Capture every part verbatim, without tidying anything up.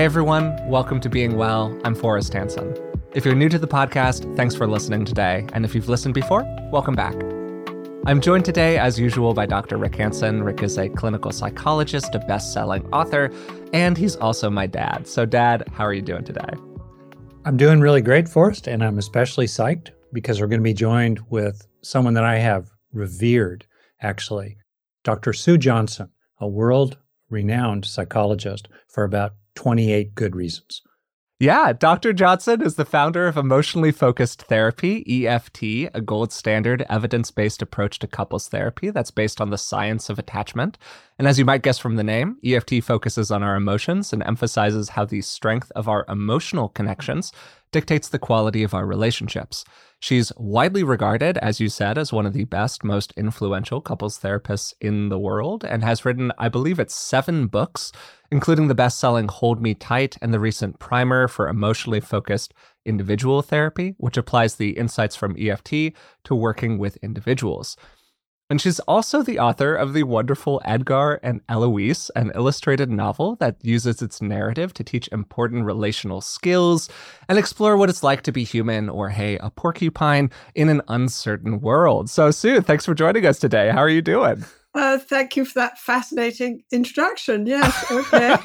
Hey everyone, welcome to Being Well. I'm Forrest Hanson. If you're new to the podcast, thanks for listening today. And if you've listened before, welcome back. I'm joined today, as usual, by Doctor Rick Hanson. Rick is a clinical psychologist, a best-selling author, and he's also my dad. So Dad, how are you doing today? I'm doing really great, Forrest, and I'm especially psyched because we're going to be joined with someone that I have revered, actually, Doctor Sue Johnson, a world-renowned psychologist for about twenty-eight good reasons. Yeah, Doctor Johnson is the founder of Emotionally Focused Therapy, E F T, a gold standard evidence-based approach to couples therapy that's based on the science of attachment. And as you might guess from the name, E F T focuses on our emotions and emphasizes how the strength of our emotional connections dictates the quality of our relationships. She's widely regarded, as you said, as one of the best, most influential couples therapists in the world, and has written, I believe it's seven books, including the best-selling Hold Me Tight and the recent Primer for Emotionally Focused Individual Therapy, which applies the insights from E F T to working with individuals. And she's also the author of the wonderful Edgar and Eloise, an illustrated novel that uses its narrative to teach important relational skills and explore what it's like to be human, or hey, a porcupine, in an uncertain world. So Sue, thanks for joining us today. How are you doing? Uh, thank you for that fascinating introduction. Yes, okay.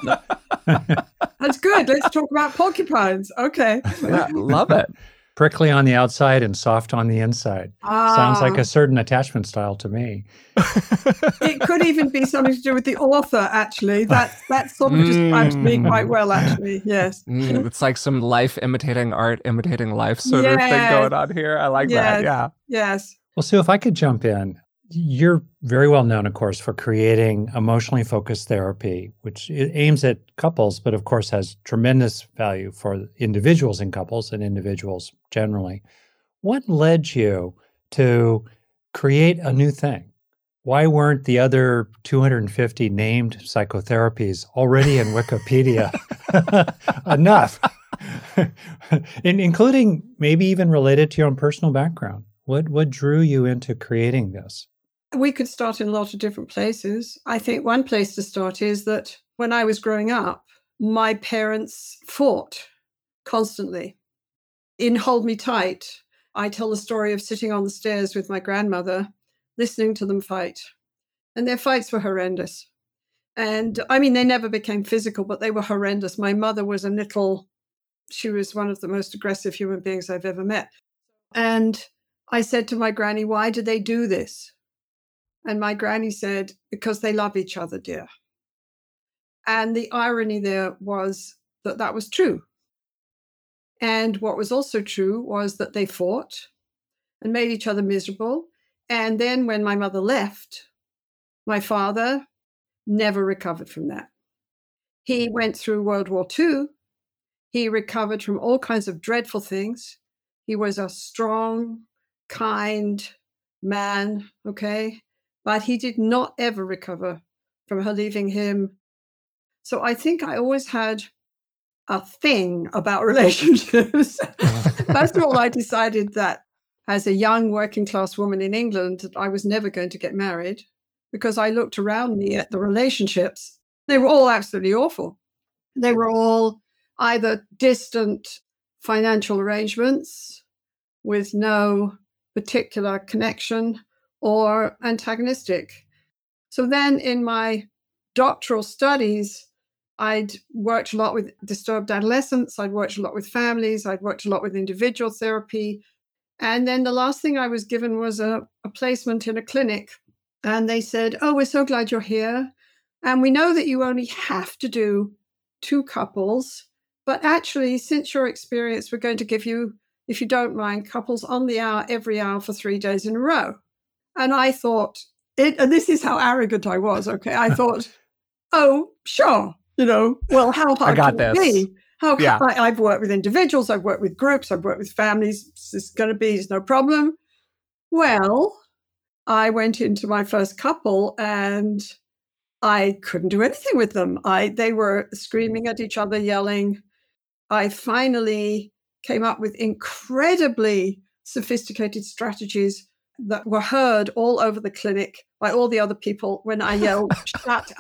That's good. Let's talk about porcupines. Okay. Yeah, love it. Prickly on the outside and soft on the inside. Ah. Sounds like a certain attachment style to me. It could even be something to do with the author, actually. That, that sort of describes me quite well, actually. Yes. Mm, it's like some life imitating art, imitating life sort yes. of thing going on here. I like yes. that. Yeah. Yes. Well, Sue, if I could jump in. You're very well known, of course, for creating emotionally focused therapy, which aims at couples, but of course has tremendous value for individuals in couples and individuals generally. What led you to create a new thing? Why weren't the other two hundred fifty named psychotherapies already in Wikipedia enough? in, including maybe even related to your own personal background. What what drew you into creating this? We could start in a lot of different places. I think one place to start is that when I was growing up, my parents fought constantly. In Hold Me Tight, I tell the story of sitting on the stairs with my grandmother, listening to them fight. And their fights were horrendous. And I mean, they never became physical, but they were horrendous. My mother was a little, she was one of the most aggressive human beings I've ever met. And I said to my granny, why do they do this? And my granny said, because they love each other, dear. And the irony there was that that was true. And what was also true was that they fought and made each other miserable. And then when my mother left, my father never recovered from that. He went through World War Two. He recovered from all kinds of dreadful things. He was a strong, kind man, okay? But he did not ever recover from her leaving him. So I think I always had a thing about relationships. First of all, I decided that as a young working class woman in England, I was never going to get married because I looked around me at the relationships. They were all absolutely awful. They were all either distant financial arrangements with no particular connection, or antagonistic. So then in my doctoral studies, I'd worked a lot with disturbed adolescents, I'd worked a lot with families, I'd worked a lot with individual therapy. And then the last thing I was given was a, a placement in a clinic. And they said, oh, we're so glad you're here. And we know that you only have to do two couples. But actually, since your experience, we're going to give you, if you don't mind, couples on the hour, every hour for three days in a row. And I thought, it, and this is how arrogant I was, okay? I thought, oh, sure, you know, well, how hard I got can this. it be? How yeah. I, I've worked with individuals, I've worked with groups, I've worked with families. This is going to be, it's no problem. Well, I went into my first couple and I couldn't do anything with them. I They were screaming at each other, yelling. I finally came up with incredibly sophisticated strategies that were heard all over the clinic by all the other people when I yelled, shut up.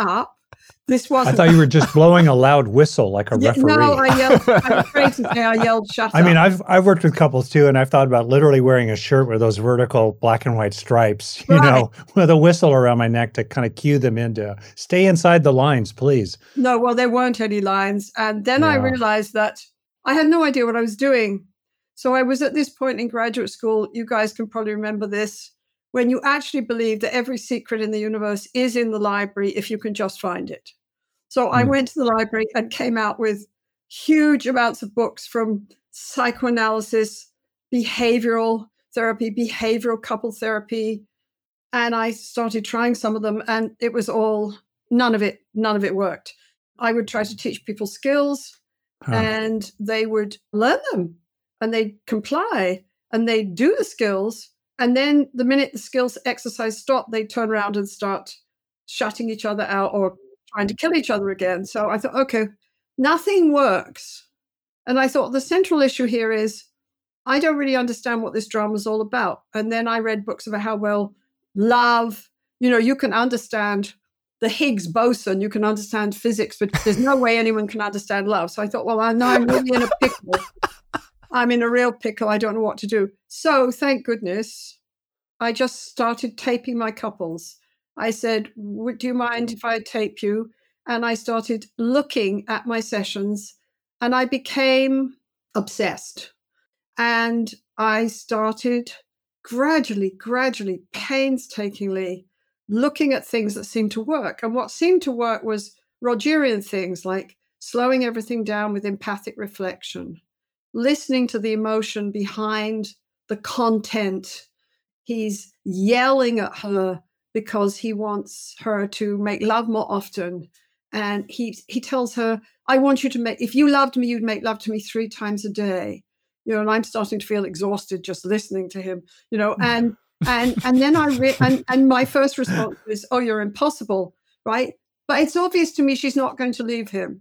This I wasn't. thought you were just blowing a loud whistle like a Yeah, referee. no, I yelled. I'm afraid to say I yelled, shut I mean, up. I've I've worked with couples too, and I've thought about literally wearing a shirt with those vertical black and white stripes, you Right. know, with a whistle around my neck to kind of cue them into stay inside the lines, please. No, well, there weren't any lines. And then I Yeah. realized that I had no idea what I was doing. So I was at this point in graduate school, you guys can probably remember this, when you actually believe that every secret in the universe is in the library if you can just find it. So I Mm. went to the library and came out with huge amounts of books from psychoanalysis, behavioral therapy, behavioral couple therapy. And I started trying some of them, and it was all, none of it, none of it worked. I would try to teach people skills, Huh. and they would learn them, and they'd comply, and they'd do the skills. And then the minute the skills exercise stopped, they'd turn around and start shutting each other out or trying to kill each other again. So I thought, okay, nothing works. And I thought the central issue here is I don't really understand what this drama is all about. And then I read books about how, well, love, you know, you can understand the Higgs boson, you can understand physics, but there's no way anyone can understand love. So I thought, well, I know I'm really in a pickle. I'm in a real pickle. I don't know what to do. So thank goodness, I just started taping my couples. I said, would you mind if I tape you? And I started looking at my sessions, and I became obsessed. And I started gradually, gradually, painstakingly looking at things that seemed to work. And what seemed to work was Rogerian things like slowing everything down with empathic reflection, listening to the emotion behind the content. He's yelling at her because he wants her to make love more often. And he he tells her, I want you to make, if you loved me, you'd make love to me three times a day. You know, and I'm starting to feel exhausted just listening to him, you know, and and and then I re- and and my first response is, oh, you're impossible, right? But it's obvious to me she's not going to leave him.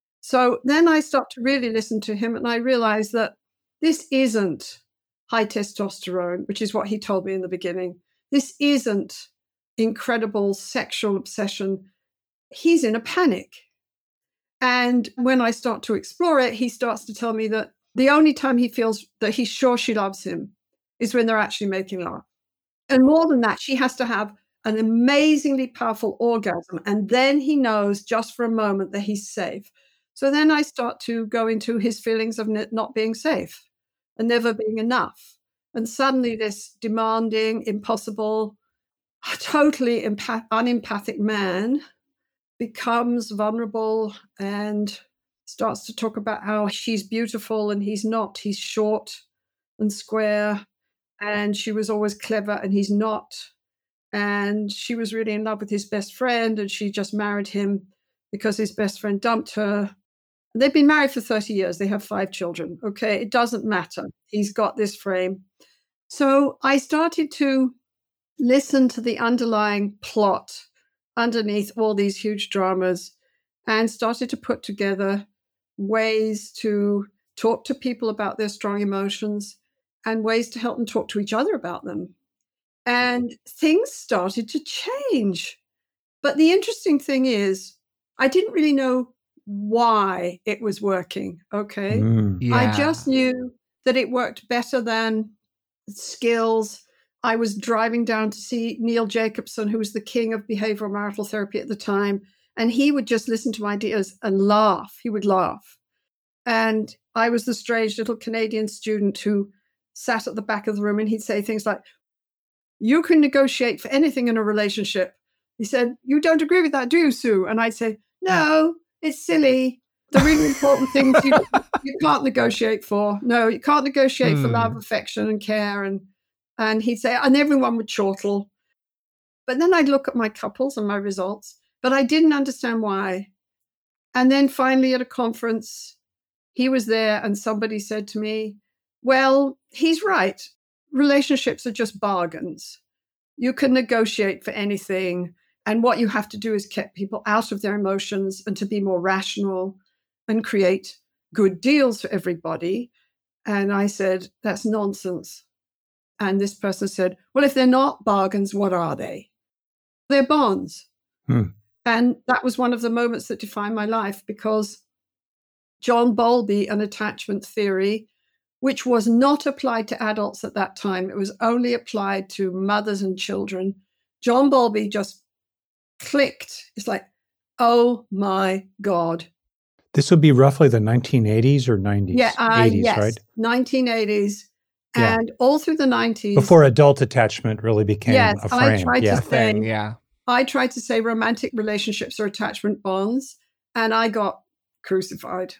So then I start to really listen to him, and I realize that this isn't high testosterone, which is what he told me in the beginning. This isn't incredible sexual obsession. He's in a panic. And when I start to explore it, he starts to tell me that the only time he feels that he's sure she loves him is when they're actually making love. And more than that, she has to have an amazingly powerful orgasm. And then he knows just for a moment that he's safe. So then I start to go into his feelings of not being safe and never being enough. And suddenly this demanding, impossible, totally empath- unempathic man becomes vulnerable and starts to talk about how she's beautiful and he's not. He's short and square, and she was always clever and he's not. And she was really in love with his best friend, and she just married him because his best friend dumped her. They've been married for thirty years. They have five children. Okay, it doesn't matter. He's got this frame. So I started to listen to the underlying plot underneath all these huge dramas and started to put together ways to talk to people about their strong emotions and ways to help them talk to each other about them. And things started to change. But the interesting thing is, I didn't really know why it was working, okay? Mm. Yeah. I just knew that it worked better than skills. I was driving down to see Neil Jacobson, who was the king of behavioral marital therapy at the time, and he would just listen to my ideas and laugh. He would laugh. And I was the strange little Canadian student who sat at the back of the room, and he'd say things like, you can negotiate for anything in a relationship. He said, you don't agree with that, do you, Sue? And I'd say, no, it's silly. The really important things you, you can't negotiate for. No, you can't negotiate Hmm. for love, affection, and care. And and he'd say, and everyone would chortle. But then I'd look at my couples and my results, but I didn't understand why. And then finally at a conference, he was there and somebody said to me, well, he's right. Relationships are just bargains. You can negotiate for anything. And what you have to do is get people out of their emotions and to be more rational and create good deals for everybody. And I said, that's nonsense. And this person said, well, if they're not bargains, what are they? They're bonds. Hmm. And that was one of the moments that defined my life, because John Bowlby and attachment theory, which was not applied to adults at that time, it was only applied to mothers and children. John Bowlby just clicked. It's like, oh my God. This would be roughly the nineteen eighties or nineties? Yeah, uh, eighties, yes, right? nineteen eighties. Yeah. And all through the nineties. Before adult attachment really became yes, a I frame. tried Yeah. to say, Thing, yeah. I tried to say romantic relationships are attachment bonds, and I got crucified.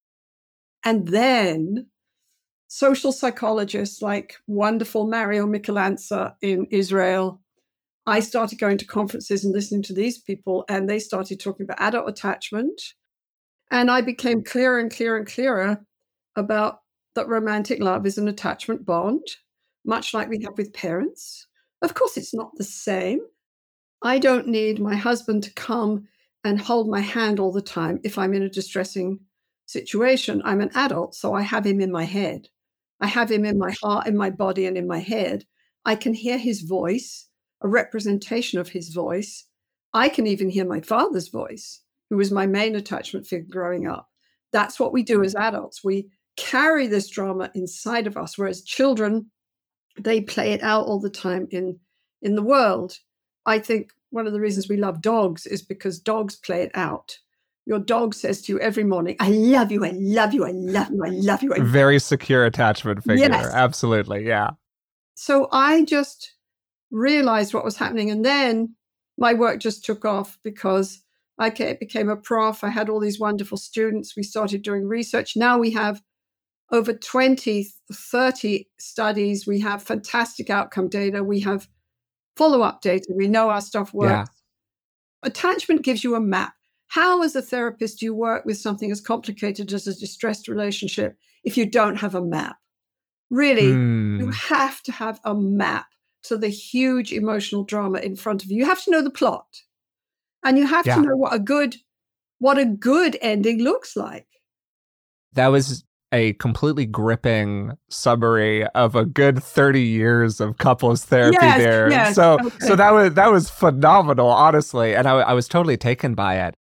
And then social psychologists like wonderful Mario Michelanza in Israel, I started going to conferences and listening to these people, and they started talking about adult attachment. And I became clearer and clearer and clearer about that romantic love is an attachment bond, much like we have with parents. Of course, it's not the same. I don't need my husband to come and hold my hand all the time if I'm in a distressing situation. I'm an adult, so I have him in my head. I have him in my heart, in my body, and in my head. I can hear his voice, a representation of his voice. I can even hear my father's voice, who was my main attachment figure growing up. That's what we do as adults. We carry this drama inside of us, whereas children, they play it out all the time in, in the world. I think one of the reasons we love dogs is because dogs play it out. Your dog says to you every morning, I love you, I love you, I love you, I love you. I love you. Very secure attachment figure. Yes. Absolutely, yeah. So I just realized what was happening. And then my work just took off because I became a prof. I had all these wonderful students. We started doing research. Now we have over twenty, thirty studies. We have fantastic outcome data. We have follow-up data. We know our stuff works. Yeah. Attachment gives you a map. How, as a therapist, do you work with something as complicated as a distressed relationship if you don't have a map? Really, Hmm. you have to have a map to the huge emotional drama in front of you. You have to know the plot. And you have Yeah. to know what a good what a good ending looks like. That was a completely gripping summary of a good thirty years of couples therapy Yes, there. yes, so okay. so that was that was phenomenal, honestly. And I, I was totally taken by it.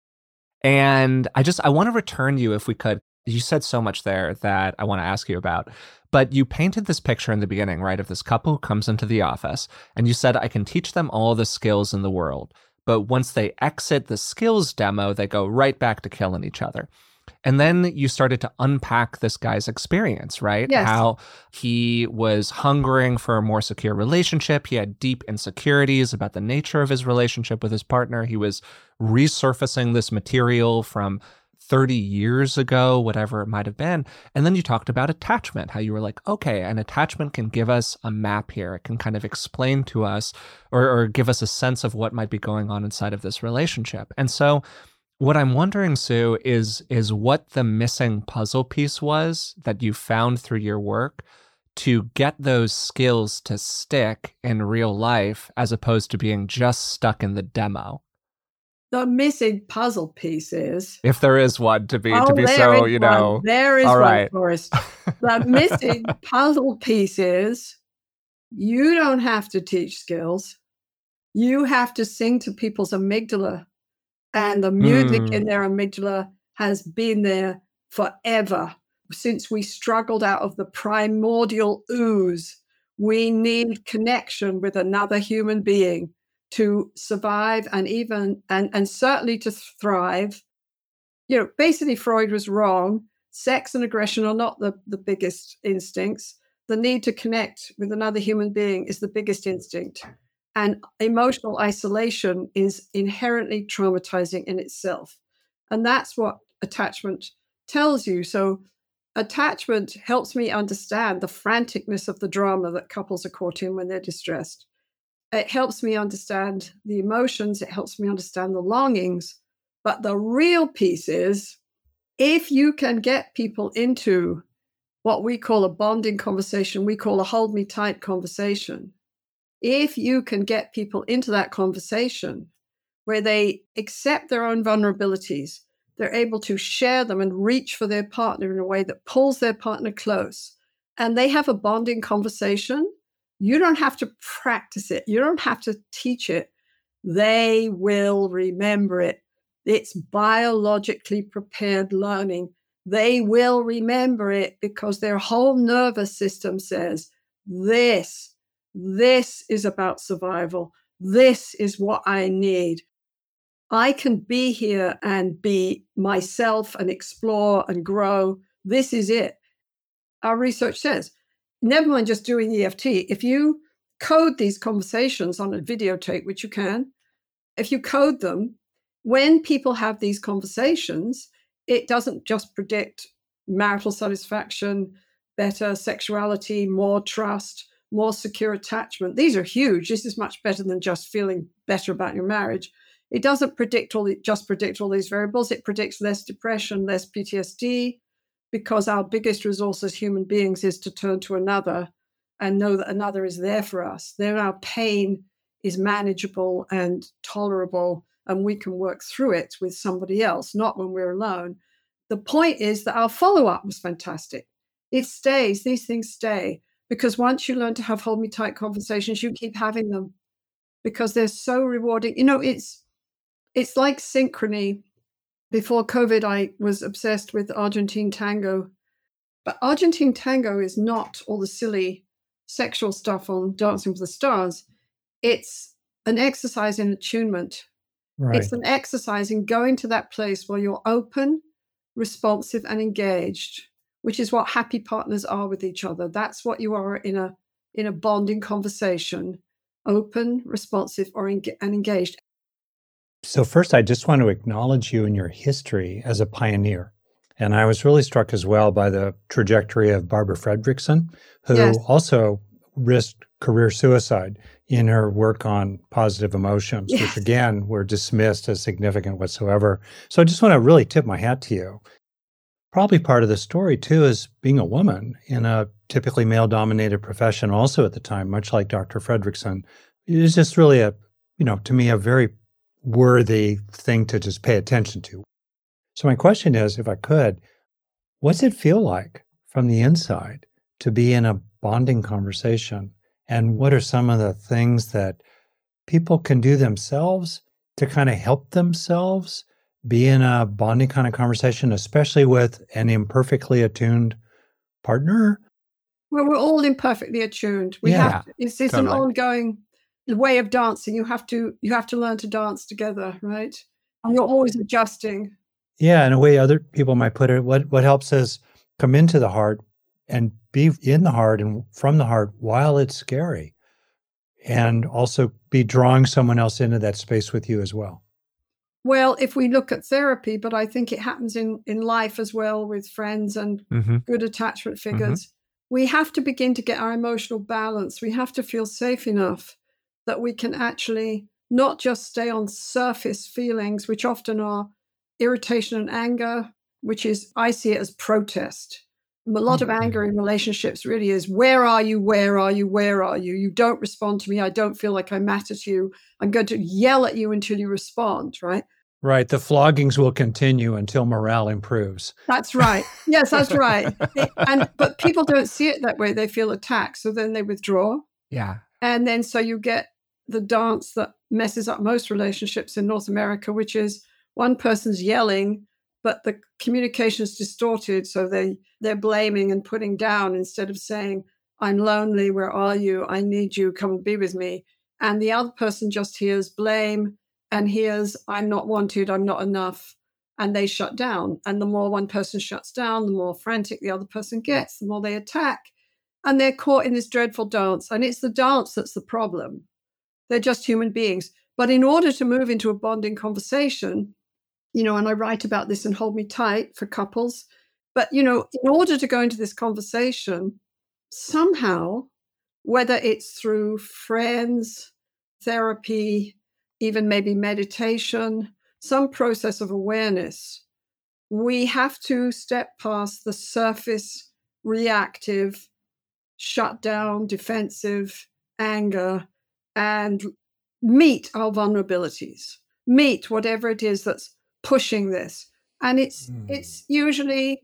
And I just I want to return you, if we could. You said so much there that I want to ask you about. But you painted this picture in the beginning, right, of this couple who comes into the office, and you said, I can teach them all the skills in the world. But once they exit the skills demo, they go right back to killing each other. And then you started to unpack this guy's experience, right? Yes. How he was hungering for a more secure relationship. He had deep insecurities about the nature of his relationship with his partner. He was resurfacing this material from thirty years ago, whatever it might have been. And then you talked about attachment, how you were like, okay, an attachment can give us a map here. It can kind of explain to us or, or give us a sense of what might be going on inside of this relationship. And so what I'm wondering, Sue, is, is what the missing puzzle piece was that you found through your work to get those skills to stick in real life as opposed to being just stuck in the demo. The missing puzzle piece is, If there is one to be oh, to be there so, is you one. know. There is all one, right. Forrest. The missing puzzle piece is you don't have to teach skills. You have to sing to people's amygdala. And the music Mm. in their amygdala has been there forever. Since we struggled out of the primordial ooze, we need connection with another human being to survive and even, and, and certainly to thrive. You know, basically Freud was wrong. Sex and aggression are not the, the biggest instincts. The need to connect with another human being is the biggest instinct. And emotional isolation is inherently traumatizing in itself. And that's what attachment tells you. So attachment helps me understand the franticness of the drama that couples are caught in when they're distressed. It helps me understand the emotions. It helps me understand the longings. But the real piece is, if you can get people into what we call a bonding conversation, we call a hold me tight conversation. If you can get people into that conversation where they accept their own vulnerabilities, they're able to share them and reach for their partner in a way that pulls their partner close, and they have a bonding conversation, you don't have to practice it. You don't have to teach it. They will remember it. It's biologically prepared learning. They will remember it because their whole nervous system says, this, this is about survival. This is what I need. I can be here and be myself and explore and grow. This is it. Our research says, never mind just doing E F T. If you code these conversations on a videotape, which you can, if you code them, when people have these conversations, it doesn't just predict marital satisfaction, better sexuality, more trust, more secure attachment. These are huge. This is much better than just feeling better about your marriage. It doesn't predict all the, just predict all these variables. It predicts less depression, less P T S D, because our biggest resource as human beings is to turn to another and know that another is there for us. Then our pain is manageable and tolerable, and we can work through it with somebody else, not when we're alone. The point is that our follow-up was fantastic. It stays, these things stay, because once you learn to have hold me tight conversations, you keep having them because they're so rewarding. You know, it's it's like synchrony. Before COVID, I was obsessed with Argentine tango, but Argentine tango is not all the silly sexual stuff on Dancing with the Stars. It's an exercise in attunement. Right. It's an exercise in going to that place where you're open, responsive, and engaged, which is what happy partners are with each other. That's what you are in a in a bonding conversation: open, responsive, or en- and engaged. So first, I just want to acknowledge you and your history as a pioneer. And I was really struck as well by the trajectory of Barbara Fredrickson, who Yes. also risked career suicide in her work on positive emotions, Yes. which again were dismissed as significant whatsoever. So I just want to really tip my hat to you. Probably part of the story too is being a woman in a typically male-dominated profession also at the time, much like Doctor Fredrickson. It is just really a, you know, to me, a very worthy thing to just pay attention to. So my question is, if I could, what's it feel like from the inside to be in a bonding conversation? And what are some of the things that people can do themselves to kind of help themselves be in a bonding kind of conversation, especially with an imperfectly attuned partner? Well, we're all imperfectly attuned. We Yeah, have to, it's, it's totally. an ongoing way of dancing. You have to you have to learn to dance together, right? And you're always adjusting. Yeah, in a way other people might put it, what what helps us come into the heart and be in the heart and from the heart while it's scary, and also be drawing someone else into that space with you as well. Well, if we look at therapy, but I think it happens in, in life as well with friends and Mm-hmm. good attachment figures. We have to begin to get our emotional balance. We have to feel safe enough that we can actually not just stay on surface feelings, which often are irritation and anger, which is, I see it as protest. A lot of anger in relationships really is, where are you? Where are you? Where are you? You don't respond to me. I don't feel like I matter to you. I'm going to yell at you until you respond, right? Right. The floggings will continue until morale improves. That's right. Yes, that's right. It- and but people don't see it that way. They feel attacked, so then they withdraw. Yeah. And then so you get the dance that messes up most relationships in North America, which is one person's yelling, but the communication is distorted. So they, they're blaming and putting down instead of saying, I'm lonely, where are you? I need you, come and be with me. And the other person just hears blame and hears, I'm not wanted, I'm not enough. And they shut down. And the more one person shuts down, the more frantic the other person gets, the more they attack. And they're caught in this dreadful dance. And it's the dance that's the problem. They're just human beings. But in order to move into a bonding conversation, you know, and I write about this in Hold Me Tight for couples, but, you know, in order to go into this conversation, somehow, whether it's through friends, therapy, even maybe meditation, some process of awareness, we have to step past the surface, reactive, shut down, defensive, anger, and meet our vulnerabilities, meet whatever it is that's pushing this. And it's Mm. it's usually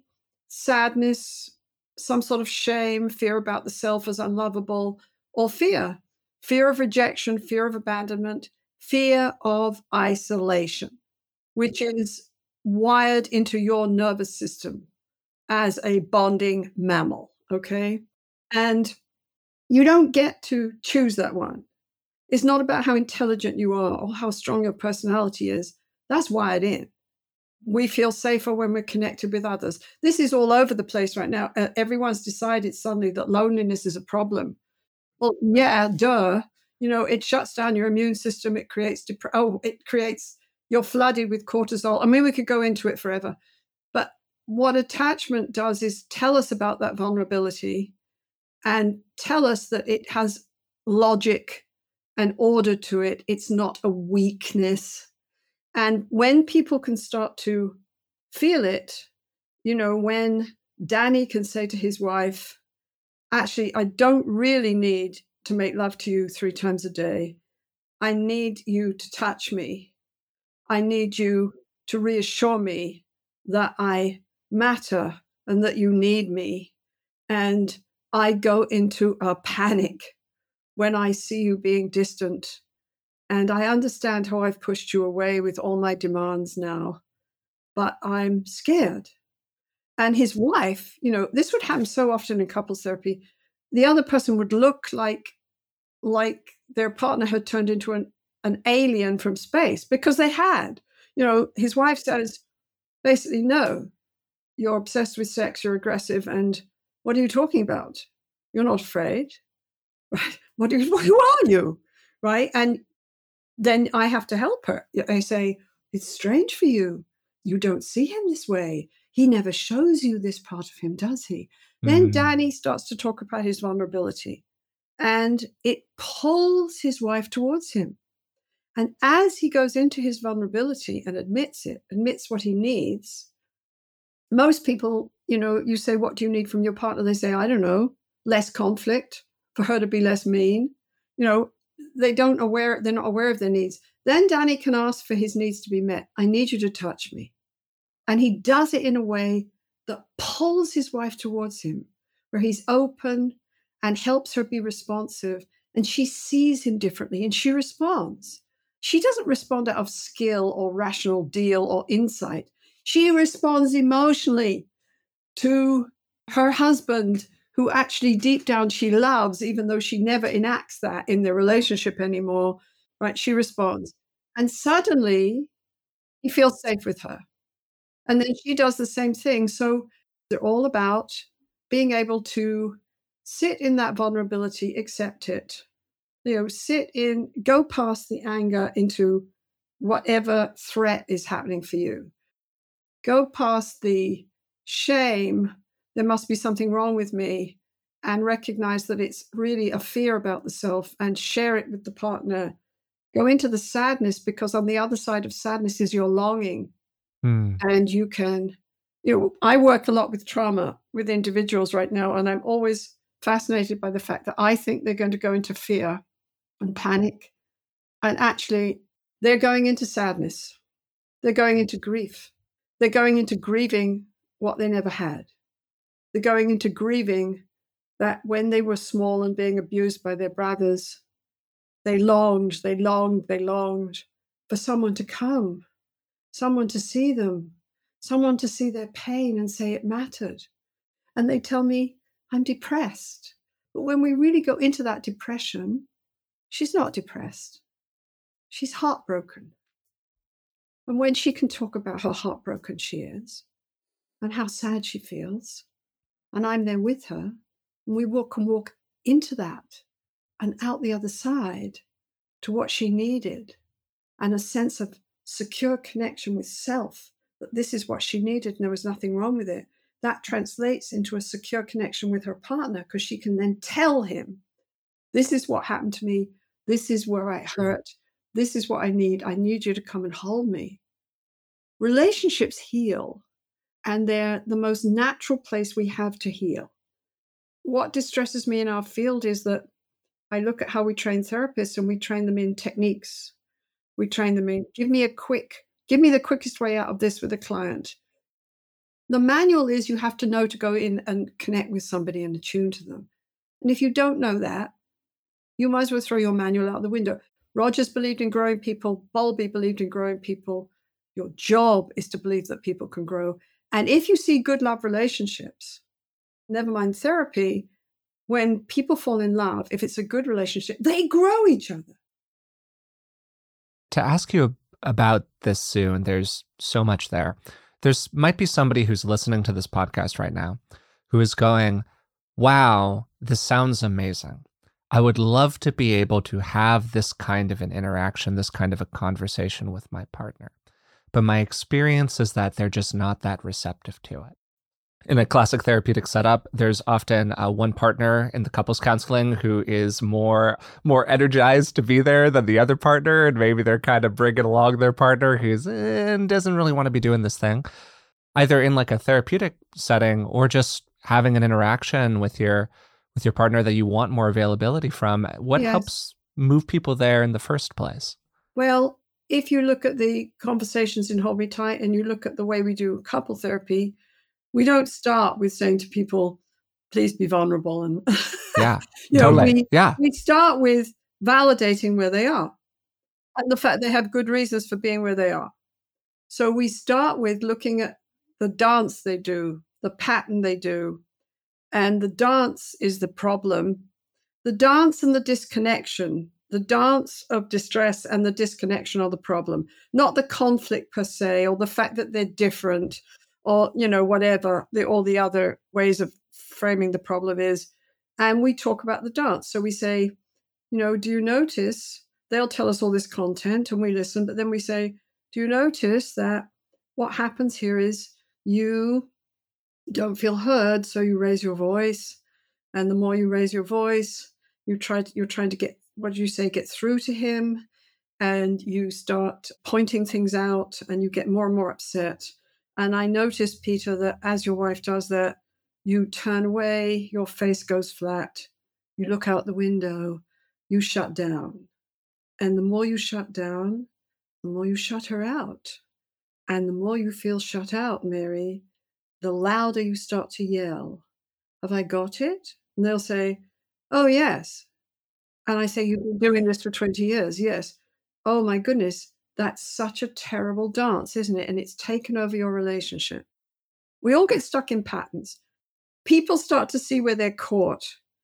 sadness, some sort of shame, fear about the self as unlovable, or fear, fear of rejection, fear of abandonment. fear of isolation, which is wired into your nervous system as a bonding mammal, okay? And you don't get to choose that one. It's not about how intelligent you are or how strong your personality is. That's wired in. We feel safer when we're connected with others. This is all over the place right now. Uh, everyone's decided suddenly that loneliness is a problem. Well, yeah, duh. You know, it shuts down your immune system. It creates, dep- oh, it creates, you're flooded with cortisol. I mean, we could go into it forever. But what attachment does is tell us about that vulnerability and tell us that it has logic and order to it. It's not a weakness. And when people can start to feel it, you know, when Danny can say to his wife, actually, I don't really need to make love to you three times a day. I need you to touch me. I need you to reassure me that I matter and that you need me. And I go into a panic when I see you being distant. And I understand how I've pushed you away with all my demands now, but I'm scared. And his wife, you know, this would happen so often in couples therapy. The other person would look like, like their partner had turned into an, an alien from space because they had. You know, his wife says, basically, no, you're obsessed with sex, you're aggressive, and what are you talking about? You're not afraid, right? What are you, who are you, right? And then I have to help her. I say, it's strange for you. You don't see him this way. He never shows you this part of him, does he? Mm. Then Danny starts to talk about his vulnerability, and it pulls his wife towards him. And as he goes into his vulnerability and admits it, admits what he needs, most people, you know, you say, what do you need from your partner? They say, I don't know, less conflict, for her to be less mean. You know, they don't aware, they're not aware of their needs. Then Danny can ask for his needs to be met. I need you to touch me. And he does it in a way that pulls his wife towards him, where he's open and helps her be responsive. And she sees him differently and she responds. She doesn't respond out of skill or rational deal or insight. She responds emotionally to her husband, who actually deep down she loves, even though she never enacts that in their relationship anymore, right? She responds. And suddenly he feels safe with her. And then she does the same thing. So they're all about being able to sit in that vulnerability, accept it, you know, sit in, go past the anger into whatever threat is happening for you. Go past the shame, there must be something wrong with me, and recognize that it's really a fear about the self and share it with the partner. Go into the sadness, because on the other side of sadness is your longing. Hmm. And you can, you know, I work a lot with trauma with individuals right now, and I'm always fascinated by the fact that I think they're going to go into fear and panic. And actually, they're going into sadness. They're going into grief. They're going into grieving what they never had. They're going into grieving that when they were small and being abused by their brothers, they longed, they longed, they longed for someone to come, someone to see them, someone to see their pain and say it mattered. And they tell me, I'm depressed. But when we really go into that depression, she's not depressed. She's heartbroken. And when she can talk about how heartbroken she is and how sad she feels, and I'm there with her, and we walk and walk into that and out the other side to what she needed, and a sense of secure connection with self, that this is what she needed and there was nothing wrong with it. That translates into a secure connection with her partner, because she can then tell him, this is what happened to me. This is where I hurt. This is what I need. I need you to come and hold me. Relationships heal, and they're the most natural place we have to heal. What distresses me in our field is that I look at how we train therapists, and we train them in techniques. We train them in, give me a quick, give me the quickest way out of this with a client. The manual is you have to know to go in and connect with somebody and attune to them. And if you don't know that, you might as well throw your manual out the window. Rogers believed in growing people. Bowlby believed in growing people. Your job is to believe that people can grow. And if you see good love relationships, never mind therapy, when people fall in love, if it's a good relationship, they grow each other. To ask you about this, Sue, and there's so much there. There's might be somebody who's listening to this podcast right now who is going, wow, this sounds amazing. I would love to be able to have this kind of an interaction, this kind of a conversation with my partner. But my experience is that they're just not that receptive to it. In a classic therapeutic setup, there's often uh, one partner in the couples counseling who is more more energized to be there than the other partner, and maybe they're kind of bringing along their partner who's eh, doesn't really want to be doing this thing, either in like a therapeutic setting or just having an interaction with your with your partner that you want more availability from. What Yes. helps move people there in the first place? Well, if you look at the conversations in Hold Me Tight and you look at the way we do couple therapy, we don't start with saying to people, please be vulnerable. And Yeah, you know, totally. we, yeah. we start with validating where they are and the fact they have good reasons for being where they are. So we start with looking at the dance they do, the pattern they do, and the dance is the problem. The dance and the disconnection, the dance of distress and the disconnection are the problem, not the conflict per se, or the fact that they're different, or, you know, whatever, the, all the other ways of framing the problem is. And we talk about the dance. So we say, you know, do you notice? They'll tell us all this content and we listen, but then we say, do you notice that what happens here is you don't feel heard, so you raise your voice. And the more you raise your voice, you try to, you're trying to get, what do you say, get through to him. And you start pointing things out and you get more and more upset. And I noticed, Peter, that as your wife does that, you turn away, your face goes flat, you look out the window, you shut down. And the more you shut down, the more you shut her out. And the more you feel shut out, Mary, the louder you start to yell. Have I got it? And they'll say, oh, yes. And I say, you've been doing this for twenty years. Yes. Oh, my goodness. That's such a terrible dance, isn't it? And it's taken over your relationship. We all get stuck in patterns. People start to see where they're caught.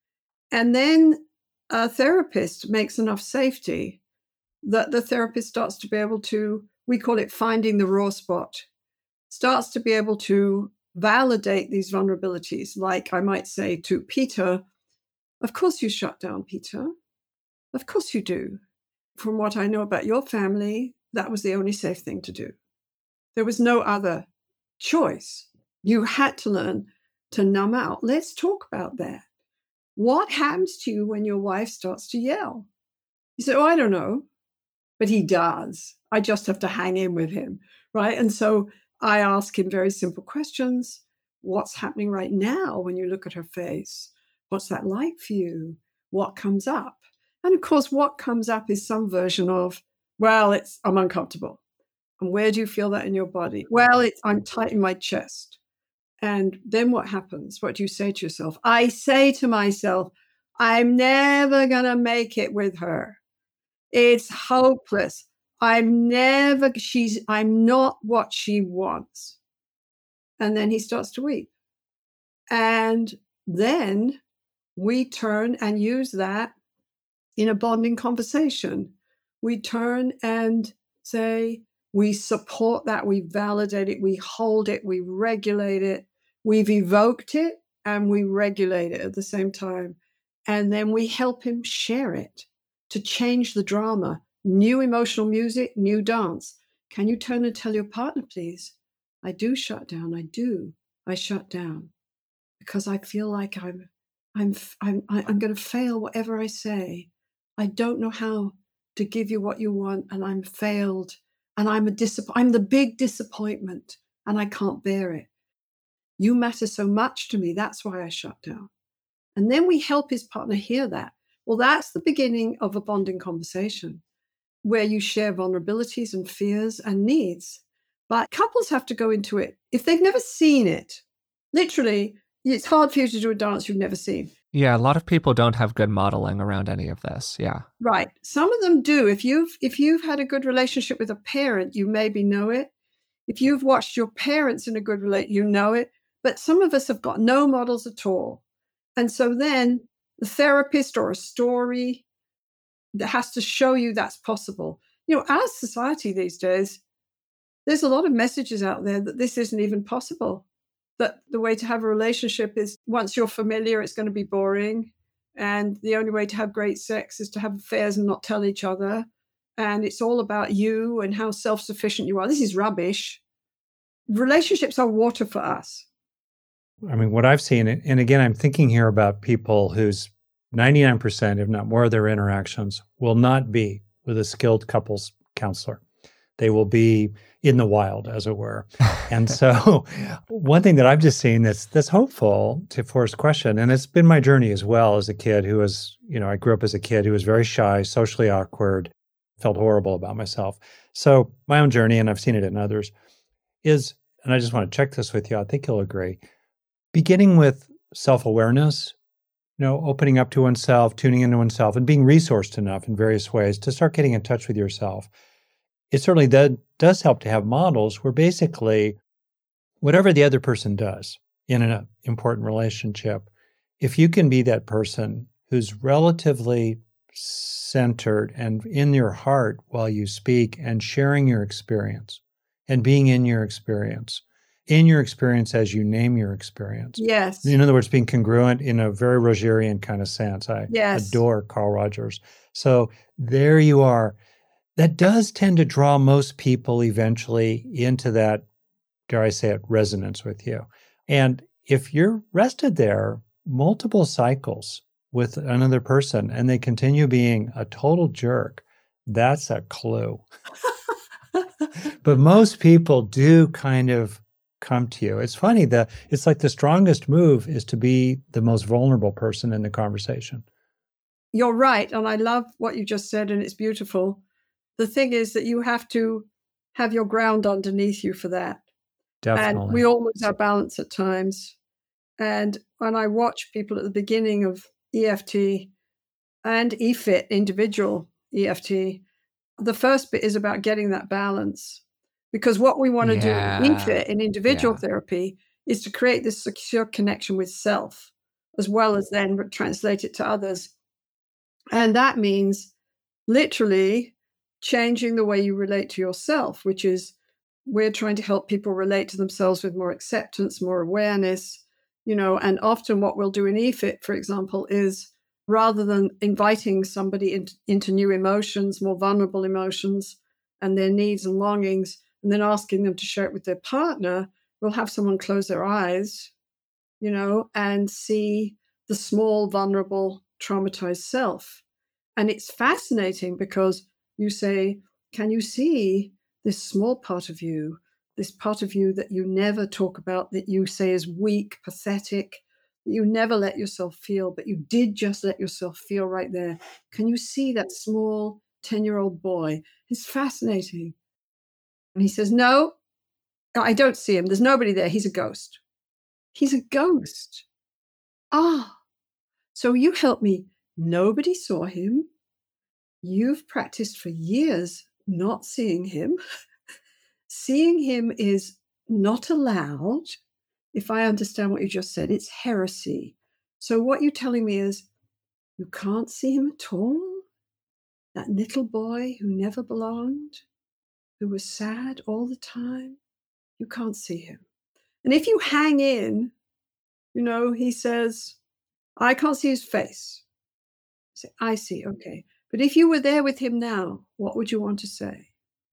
And then a therapist makes enough safety that the therapist starts to be able to, we call it finding the raw spot, starts to be able to validate these vulnerabilities. Like I might say to Peter, of course you shut down, Peter. Of course you do. From what I know about your family, that was the only safe thing to do. There was no other choice. You had to learn to numb out. Let's talk about that. What happens to you when your wife starts to yell? You say, oh, I don't know. But he does. I just have to hang in with him, right? And so I ask him very simple questions. What's happening right now when you look at her face? What's that like for you? What comes up? And of course, what comes up is some version of, well, it's I'm uncomfortable. And where do you feel that in your body? Well, it's I'm tight in my chest. And then what happens? What do you say to yourself? I say to myself, I'm never going to make it with her. It's hopeless. I'm never, she's, I'm not what she wants. And then he starts to weep. And then we turn and use that in a bonding conversation. We turn and say, we support that, we validate it, we hold it, we regulate it, we've evoked it, and we regulate it at the same time. And then we help him share it to change the drama. New emotional music, new dance. Can you turn and tell your partner, please? I do shut down. I do. I shut down because I feel like I'm, I'm, I'm, I'm going to fail whatever I say. I don't know how to give you what you want, and I'm failed, and I'm a disapp- I'm the big disappointment, and I can't bear it. You matter so much to me. That's why I shut down. And then we help his partner hear that. Well, that's the beginning of a bonding conversation where you share vulnerabilities and fears and needs. But couples have to go into it if they've never seen it. Literally, it's hard for you to do a dance you've never seen. Yeah, a lot of people don't have good modeling around any of this. Yeah. Right. Some of them do. If you've if you've had a good relationship with a parent, you maybe know it. If you've watched your parents in a good relate, you know it. But some of us have got no models at all. And so then the therapist or a story that has to show you that's possible. You know, our society these days, there's a lot of messages out there that this isn't even possible. That the way to have a relationship is once you're familiar, it's going to be boring. And the only way to have great sex is to have affairs and not tell each other. And it's all about you and how self-sufficient you are. This is rubbish. Relationships are water for us. I mean, what I've seen, and again, I'm thinking here about people whose ninety-nine percent, if not more of their interactions will not be with a skilled couples counselor. They will be in the wild, as it were. And so one thing that I've just seen that's that's hopeful to Forrest's question, and it's been my journey as well as a kid who was, you know, I grew up as a kid who was very shy, socially awkward, felt horrible about myself. So my own journey, and I've seen it in others, is, and I just want to check this with you, I think you'll agree, beginning with self-awareness, you know, opening up to oneself, tuning into oneself, and being resourced enough in various ways to start getting in touch with yourself. It certainly that does help to have models where basically whatever the other person does in an important relationship, if you can be that person who's relatively centered and in your heart while you speak and sharing your experience and being in your experience, in your experience as you name your experience. Yes. In other words, being congruent in a very Rogerian kind of sense. I yes. adore Carl Rogers. So there you are. That does tend to draw most people eventually into that, dare I say it, resonance with you. And if you're rested there multiple cycles with another person and they continue being a total jerk, that's a clue. But most people do kind of come to you. It's funny that it's like the strongest move is to be the most vulnerable person in the conversation. You're right. And I love what you just said, and it's beautiful. The thing is that you have to have your ground underneath you for that. Definitely. And we all lose our balance at times. And when I watch people at the beginning of E F T and E F I T, individual E F T, the first bit is about getting that balance. Because what we want to yeah. do in E F I T, in individual yeah. therapy, is to create this secure connection with self, as well as then translate it to others. And that means literally changing the way you relate to yourself, which is we're trying to help people relate to themselves with more acceptance, more awareness, you know, and often what we'll do in E F I T, for example, is rather than inviting somebody into, into new emotions, more vulnerable emotions and their needs and longings, and then asking them to share it with their partner, we'll have someone close their eyes, you know, and see the small, vulnerable, traumatized self. And it's fascinating because you say, can you see this small part of you, this part of you that you never talk about, that you say is weak, pathetic, that you never let yourself feel, but you did just let yourself feel right there. Can you see that small ten-year-old boy? It's fascinating. And he says, no, I don't see him. There's nobody there. He's a ghost. He's a ghost. Ah, so you help me. Nobody saw him. You've practiced for years not seeing him. Seeing him is not allowed. If I understand what you just said, it's heresy. So what you're telling me is you can't see him at all? That little boy who never belonged, who was sad all the time, you can't see him. And if you hang in, you know, he says, I can't see his face. I say, I see, okay. But if you were there with him now, what would you want to say?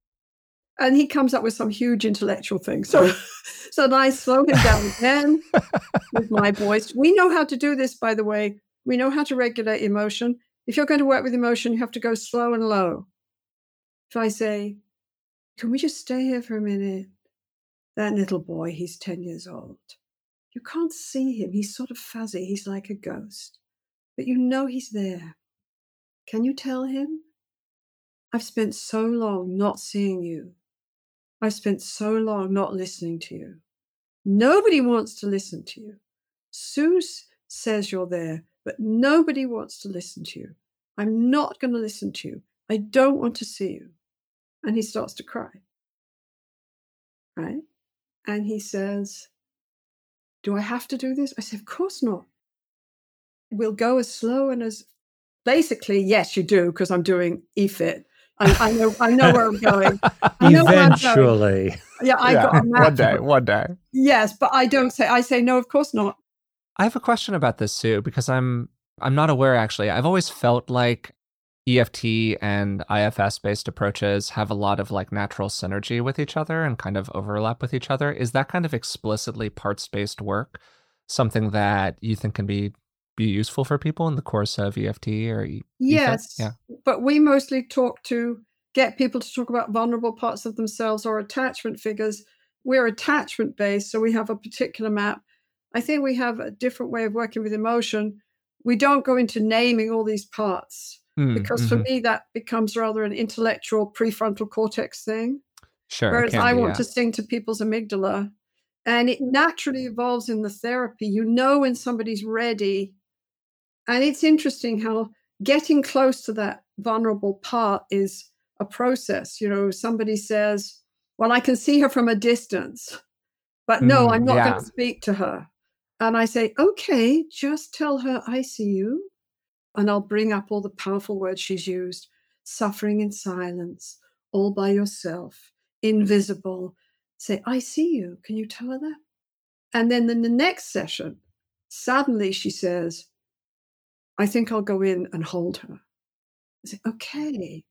And he comes up with some huge intellectual thing. So, so then I slow him down again with my voice. We know how to do this, by the way. We know how to regulate emotion. If you're going to work with emotion, you have to go slow and low. If I say, can we just stay here for a minute? That little boy, he's ten years old. You can't see him. He's sort of fuzzy. He's like a ghost. But you know he's there. Can you tell him? I've spent so long not seeing you. I've spent so long not listening to you. Nobody wants to listen to you. Sue says you're there. but nobody wants to listen to you. I'm not going to listen to you. I don't want to see you. And he starts to cry. Right? And he says, do I have to do this? I said, of course not. We'll go as slow and as basically, yes, you do, because I'm doing E F I T. I, I know I know where I'm going. I know Eventually. Where I'm going. Yeah, I yeah, got a map. one day, one day. Yes, but I don't say, I say, no, of course not. I have a question about this, Sue, because I'm I'm not aware, actually. I've always felt like E F T and I F S-based approaches have a lot of like natural synergy with each other and kind of overlap with each other. Is that kind of explicitly parts-based work something that you think can be be useful for people in the course of E F T or E- Yes, yeah. But we mostly talk to get people to talk about vulnerable parts of themselves or attachment figures. We're attachment based, so we have a particular map. I think we have a different way of working with emotion. We don't go into naming all these parts mm, because mm-hmm. for me that becomes rather an intellectual prefrontal cortex thing. Sure. Whereas I be, want yeah. to sing to people's amygdala, and it naturally evolves in the therapy. You know when somebody's ready. And it's interesting how getting close to that vulnerable part is a process. You know, somebody says, well, I can see her from a distance, but no, mm, I'm not yeah. going to speak to her. And I say, okay, just tell her I see you. And I'll bring up all the powerful words she's used. Suffering in silence, all by yourself, invisible. Say, I see you. Can you tell her that? And then in the next session, suddenly she says, I think I'll go in and hold her. I say, okay.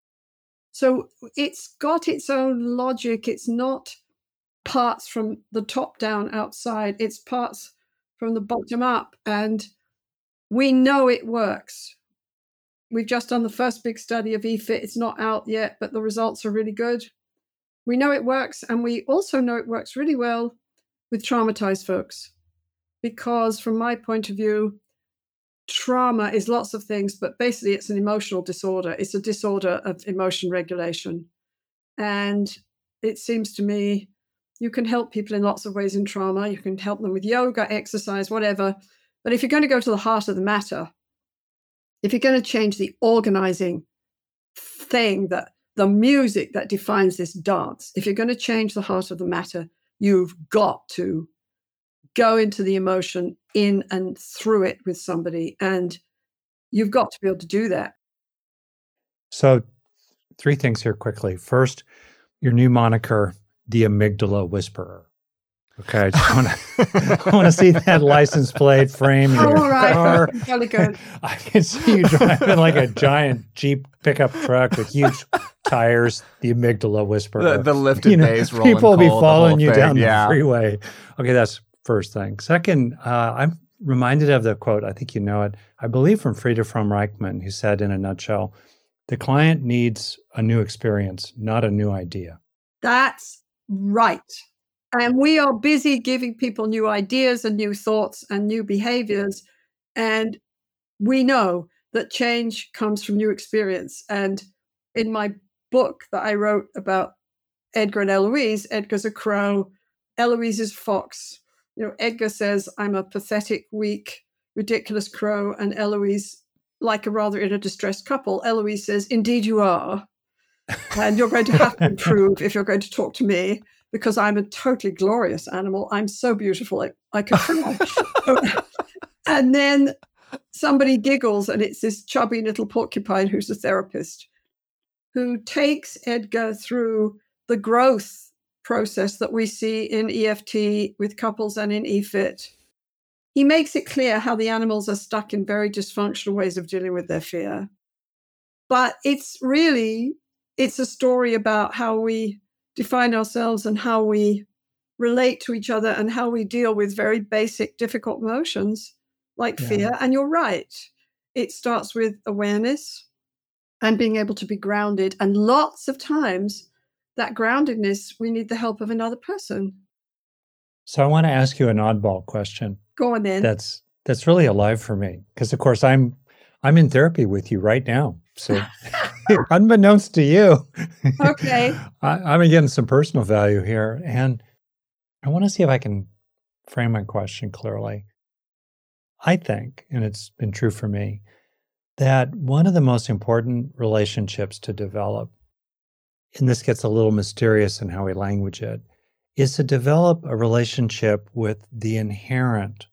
So it's got its own logic. It's not parts from the top down outside. It's parts from the bottom up. And we know it works. We've just done the first big study of E F I T. It's not out yet, but the results are really good. We know it works. And we also know it works really well with traumatized folks. Because from my point of view, trauma is lots of things, but basically it's an emotional disorder. It's a disorder of emotion regulation. And it seems to me you can help people in lots of ways in trauma. You can help them with yoga, exercise, whatever. But if you're going to go to the heart of the matter, if you're going to change the organizing thing, that the music that defines this dance, if you're going to change the heart of the matter, you've got to go into the emotion in and through it with somebody. And you've got to be able to do that. So three things here quickly. First, your new moniker, the Amygdala Whisperer. Okay, I just want to I want to see that license plate frame in your oh, all right. car. Really good. I can see you driving like a giant Jeep pickup truck with huge tires, the Amygdala Whisperer. The, the lifted you know, bays rolling people will be cold, following you thing. down yeah. the freeway. Okay, that's first thing. Second, uh, I'm reminded of the quote, I think you know it, I believe from Frieda Fromm-Reichmann, who said in a nutshell, the client needs a new experience, not a new idea. That's right. And we are busy giving people new ideas and new thoughts and new behaviors. And we know that change comes from new experience. And in my book that I wrote about Edgar and Eloise, Edgar's a crow, Eloise is a fox. You know, Edgar says, I'm a pathetic, weak, ridiculous crow. And Eloise, like a rather in a distressed couple, Eloise says, indeed you are. And you're going to have to improve if you're going to talk to me, because I'm a totally glorious animal. I'm so beautiful, I, I could cry. And then somebody giggles, and it's this chubby little porcupine who's a therapist who takes Edgar through the growth process that we see in E F T with couples and in E F I T. He makes it clear how the animals are stuck in very dysfunctional ways of dealing with their fear. But it's really, it's a story about how we define ourselves and how we relate to each other and how we deal with very basic, difficult emotions like yeah. fear. And you're right. It starts with awareness and being able to be grounded. And lots of times that groundedness, we need the help of another person. So I want to ask you an oddball question. Go on then. That's that's really alive for me. Because of course I'm I'm in therapy with you right now. So unbeknownst to you, okay, I, I'm getting some personal value here. And I want to see if I can frame my question clearly. I think, and it's been true for me, that one of the most important relationships to develop, and this gets a little mysterious in how we language it, is to develop a relationship with the inherent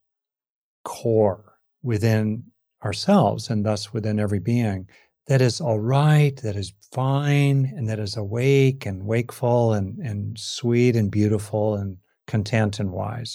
core within ourselves and thus within every being that is all right, that is fine, and that is awake and wakeful and, and sweet and beautiful and content and wise.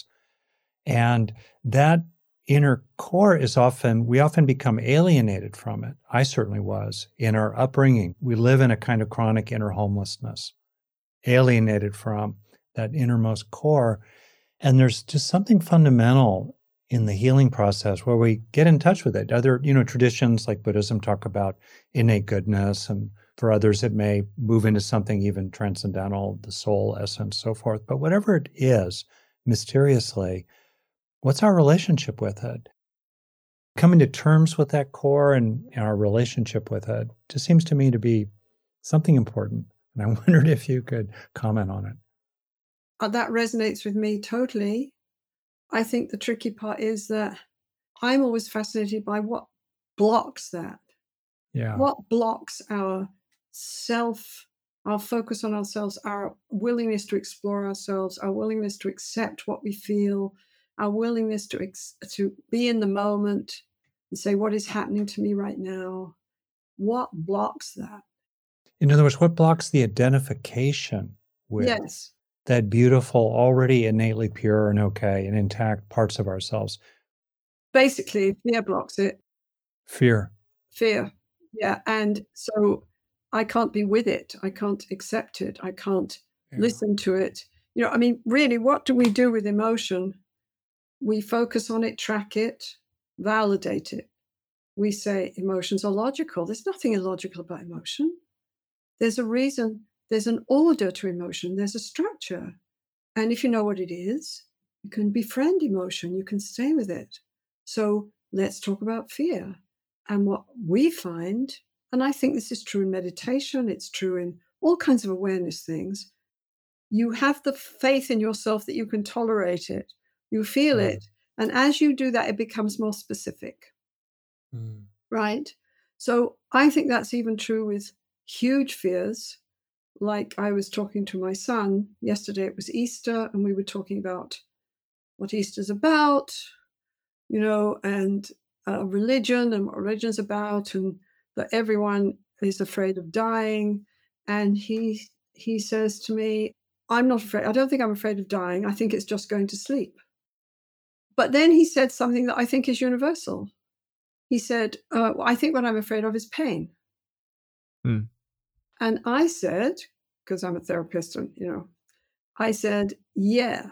And that inner core is often, we often become alienated from it. I certainly was in our upbringing. We live in a kind of chronic inner homelessness, alienated from that innermost core. And there's just something fundamental in the healing process where we get in touch with it. Other, you know, traditions like Buddhism talk about innate goodness, and for others it may move into something even transcendental, the soul essence, so forth. But whatever it is, mysteriously, what's our relationship with it? Coming to terms with that core and our relationship with it just seems to me to be something important. And I wondered if you could comment on it. Uh, that resonates with me totally. I think the tricky part is that I'm always fascinated by what blocks that. Yeah. What blocks our self, our focus on ourselves, our willingness to explore ourselves, our willingness to accept what we feel, our willingness to ex- to be in the moment and say, what is happening to me right now? What blocks that? In other words, what blocks the identification with Yes. that beautiful, already innately pure and okay and intact parts of ourselves? Basically, fear blocks it. Fear. Fear. Yeah. And so I can't be with it. I can't accept it. I can't Yeah. listen to it. You know, I mean, really, what do we do with emotion? We focus on it, track it, validate it. We say emotions are logical. There's nothing illogical about emotion. There's a reason, there's an order to emotion, there's a structure. And if you know what it is, you can befriend emotion, you can stay with it. So let's talk about fear. And what we find, and I think this is true in meditation, it's true in all kinds of awareness things, you have the faith in yourself that you can tolerate it. You feel Mm. it. And as you do that, it becomes more specific. Mm. Right? So I think that's even true with huge fears. Like I was talking to my son yesterday, it was Easter, and we were talking about what Easter's about, you know, and uh, religion and what religion's about, and that everyone is afraid of dying. And he he says to me, I'm not afraid. I don't think I'm afraid of dying. I think it's just going to sleep. But then he said something that I think is universal. He said, uh, well, I think what I'm afraid of is pain. Hmm. And I said, because I'm a therapist, and you know, I said, yeah,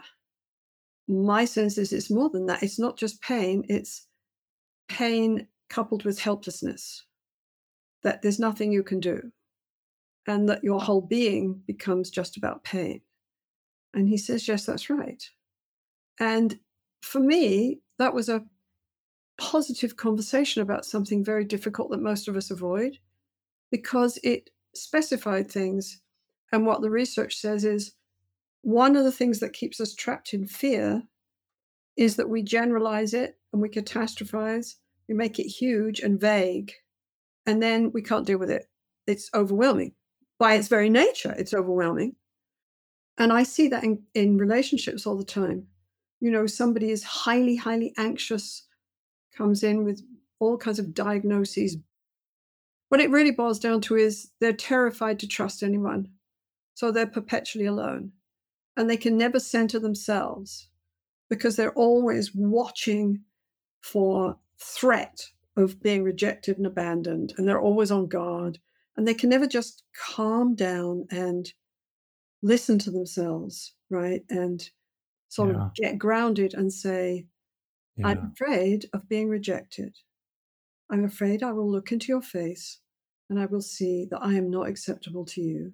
my sense is it's more than that. It's not just pain, it's pain coupled with helplessness, that there's nothing you can do, and that your whole being becomes just about pain. And he says, yes, that's right. And for me, that was a positive conversation about something very difficult that most of us avoid, because it specified things. And what the research says is one of the things that keeps us trapped in fear is that we generalize it and we catastrophize, we make it huge and vague, and then we can't deal with it. It's overwhelming. By its very nature, it's overwhelming. And I see that in, in relationships all the time. You know, somebody is highly, highly anxious, comes in with all kinds of diagnoses. What it really boils down to is they're terrified to trust anyone. So they're perpetually alone. And they can never center themselves because they're always watching for threat of being rejected and abandoned. And they're always on guard. And they can never just calm down and listen to themselves, right? And sort Yeah. of get grounded and say, Yeah. I'm afraid of being rejected. I'm afraid I will look into your face and I will see that I am not acceptable to you.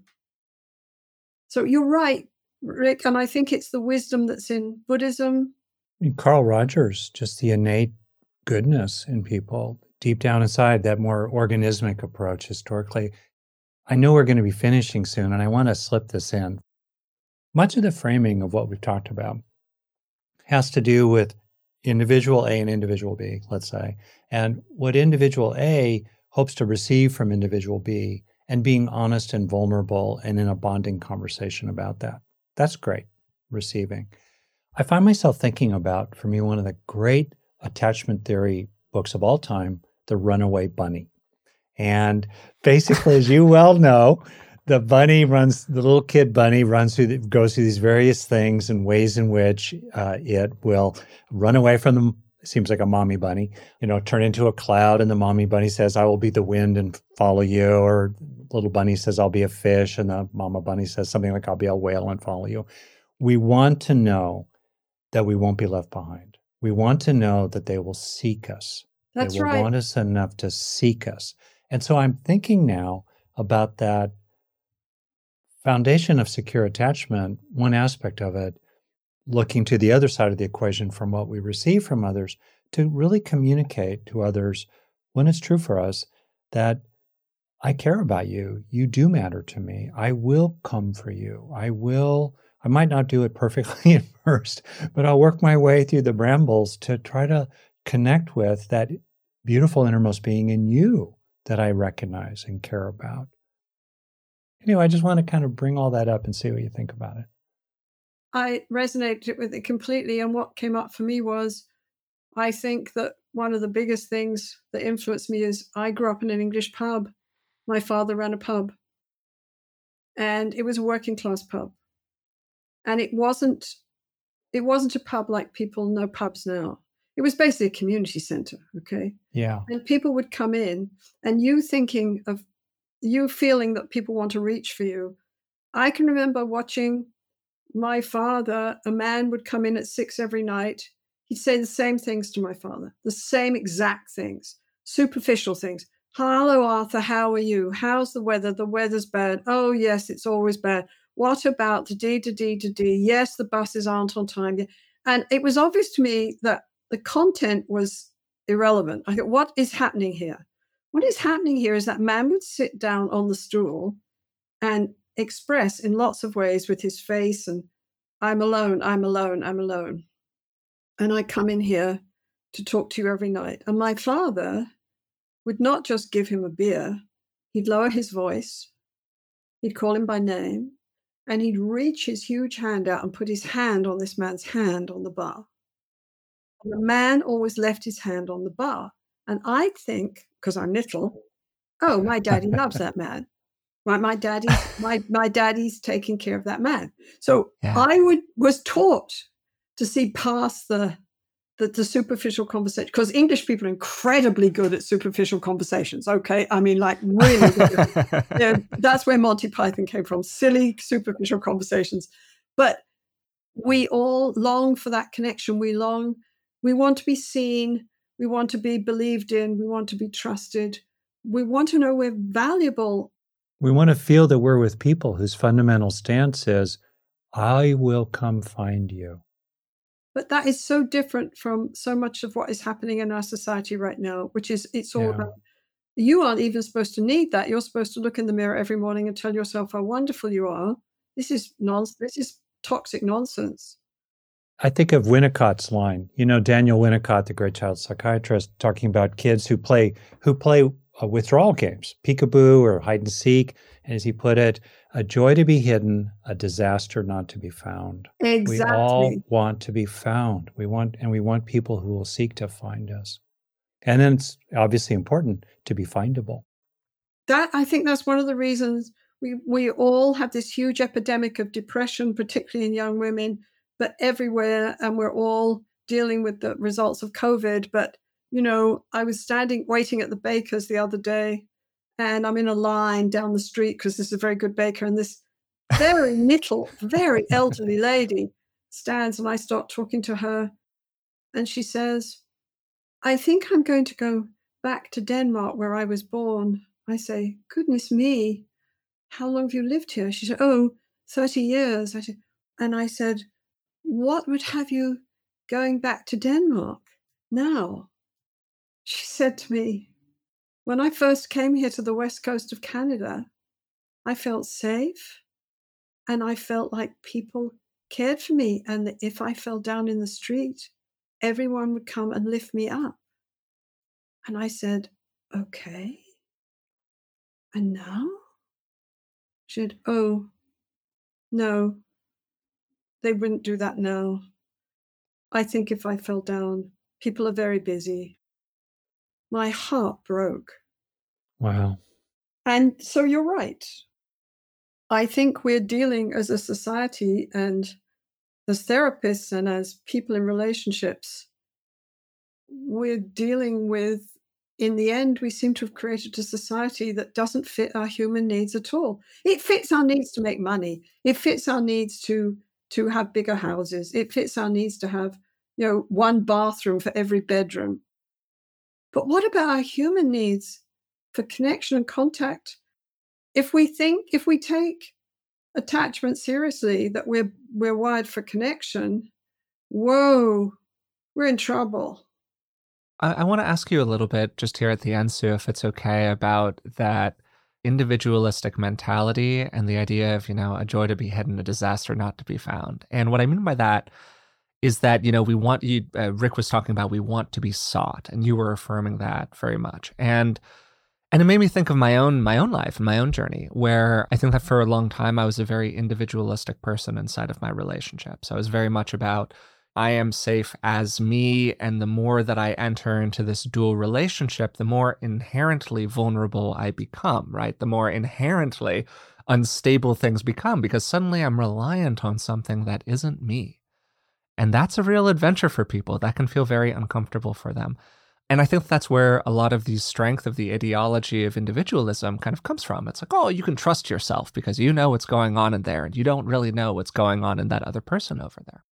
So you're right, Rick. And I think it's the wisdom that's in Buddhism. I mean, Carl Rogers, just the innate goodness in people, deep down inside, that more organismic approach historically. I know we're going to be finishing soon, and I want to slip this in. Much of the framing of what we've talked about has to do with individual A and individual B, let's say, and what individual A hopes to receive from individual B, and being honest and vulnerable and in a bonding conversation about that. That's great, receiving. I find myself thinking about, for me, one of the great attachment theory books of all time, The Runaway Bunny. And basically, as you well know, the bunny runs, the little kid bunny runs through, the, goes through these various things and ways in which uh, it will run away from the, seems like a mommy bunny, you know, turn into a cloud. And the mommy bunny says, I will be the wind and follow you. Or little bunny says, I'll be a fish. And the mama bunny says something like, I'll be a whale and follow you. We want to know that we won't be left behind. We want to know that they will seek us. That's they will right. want us enough to seek us. And so I'm thinking now about that foundation of secure attachment, one aspect of it, looking to the other side of the equation from what we receive from others, to really communicate to others when it's true for us that I care about you. You do matter to me. I will come for you. I will, I might not do it perfectly at first, but I'll work my way through the brambles to try to connect with that beautiful innermost being in you that I recognize and care about. Anyway, I just want to kind of bring all that up and see what you think about it. I resonated with it completely. And what came up for me was, I think that one of the biggest things that influenced me is I grew up in an English pub. My father ran a pub, and it was a working class pub. And it wasn't, it wasn't a pub like people know pubs now. It was basically a community center. Okay. Yeah. And people would come in, and you thinking of, you feeling that people want to reach for you. I can remember watching my father, a man would come in at six every night. He'd say the same things to my father, the same exact things, superficial things. Hello, Arthur, how are you? How's the weather? The weather's bad. Oh, yes, it's always bad. What about the D to D to D? Yes, the buses aren't on time. And it was obvious to me that the content was irrelevant. I thought, what is happening here? What is happening here is that man would sit down on the stool and express in lots of ways with his face, and I'm alone, I'm alone, I'm alone. And I come in here to talk to you every night. And my father would not just give him a beer. He'd lower his voice. He'd call him by name. And he'd reach his huge hand out and put his hand on this man's hand on the bar. And the man always left his hand on the bar. And I think, because I'm little, oh, my daddy loves that man. Right, my daddy's my my daddy's taking care of that man. So yeah. I would was taught to see past the the, the superficial conversation, because English people are incredibly good at superficial conversations. Okay, I mean, like really good. Yeah, that's where Monty Python came from. Silly superficial conversations, but we all long for that connection. We long, we want to be seen. We want to be believed in. We want to be trusted. We want to know we're valuable. We want to feel that we're with people whose fundamental stance is, I will come find you. But that is so different from so much of what is happening in our society right now, which is, it's all yeah. about, you aren't even supposed to need that. You're supposed to look in the mirror every morning and tell yourself how wonderful you are. This is nonsense. This is toxic nonsense. I think of Winnicott's line, you know, Daniel Winnicott, the great child psychiatrist, talking about kids who play, who play uh, withdrawal games, peekaboo or hide and seek. And as he put it, a joy to be hidden, a disaster not to be found. Exactly. We all want to be found. We want, and we want people who will seek to find us. And then it's obviously important to be findable. That, I think that's one of the reasons we, we all have this huge epidemic of depression, particularly in young women, but everywhere. And we're all dealing with the results of COVID. But, you know, I was standing, waiting at the baker's the other day, and I'm in a line down the street because this is a very good baker. And this very little, very elderly lady stands, and I start talking to her. And she says, I think I'm going to go back to Denmark where I was born. I say, goodness me, how long have you lived here? She said, oh, thirty years. I said, and I said, what would have you going back to Denmark now? She said to me, when I first came here to the west coast of Canada, I felt safe and I felt like people cared for me. And if I fell down in the street, everyone would come and lift me up. And I said, okay. And now? She said, oh, no, they wouldn't do that now. I think if I fell down, people are very busy. My heart broke. Wow. And so you're right. I think we're dealing as a society and as therapists and as people in relationships, we're dealing with, in the end, we seem to have created a society that doesn't fit our human needs at all. It fits our needs to make money. It fits our needs to, to have bigger houses. It fits our needs to have, you know, one bathroom for every bedroom. But what about our human needs for connection and contact? If we think, if we take attachment seriously, that we're we're wired for connection, whoa, we're in trouble. I, I want to ask you a little bit just here at the end, Sue, if it's okay, about that individualistic mentality and the idea of, you know, a joy to be hidden, a disaster not to be found. And what I mean by that is that, you know, we want you, uh, Rick was talking about, we want to be sought, and you were affirming that very much. And And it made me think of my own my own life and my own journey, where I think that for a long time I was a very individualistic person inside of my relationships. I was very much about, I am safe as me, and the more that I enter into this dual relationship, the more inherently vulnerable I become, right? The more inherently unstable things become, because suddenly I'm reliant on something that isn't me. And that's a real adventure for people. That can feel very uncomfortable for them. And I think that's where a lot of the strength of the ideology of individualism kind of comes from. It's like, oh, you can trust yourself because you know what's going on in there, and you don't really know what's going on in that other person over there.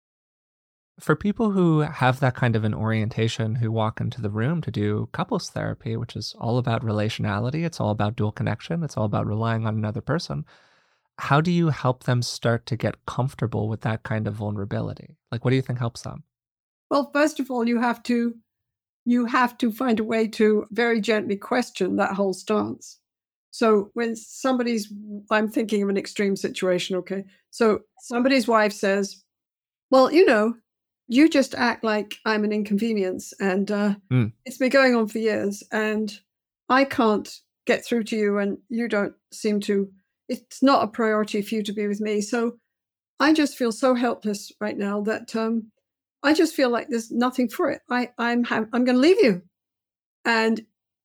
For people who have that kind of an orientation, who walk into the room to do couples therapy, which is all about relationality, it's all about dual connection, it's all about relying on another person, how do you help them start to get comfortable with that kind of vulnerability? Like, what do you think helps them? Well, first of all, you have to you have to find a way to very gently question that whole stance. So when somebody's, I'm thinking of an extreme situation, okay? So somebody's wife says, well, you know, you just act like I'm an inconvenience, and uh, mm. it's been going on for years, and I can't get through to you, and you don't seem to, it's not a priority for you to be with me. So I just feel so helpless right now that um, I just feel like there's nothing for it. I, I'm ha- I'm going to leave you. And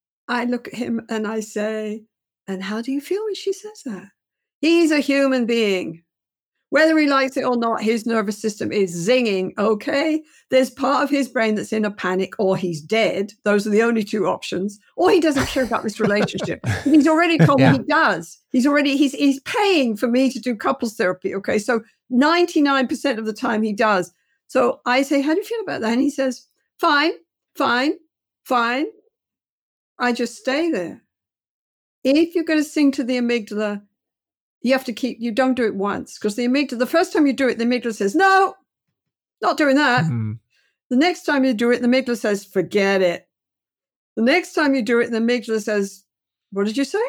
I look at him and I say, and how do you feel when she says that? He's a human being. Whether he likes it or not, his nervous system is zinging, okay? There's part of his brain that's in a panic, or he's dead. Those are the only two options. Or he doesn't care about this relationship. He's already told yeah. me he does. He's already, he's, he's paying for me to do couples therapy, okay? So ninety-nine percent of the time he does. So I say, how do you feel about that? And he says, fine, fine, fine. I just stay there. If you're going to sing to the amygdala, you have to keep, you don't do it once, because the amygdala, the first time you do it, the amygdala says, no, not doing that. Mm-hmm. The next time you do it, the amygdala says, forget it. The next time you do it, the amygdala says, what did you say?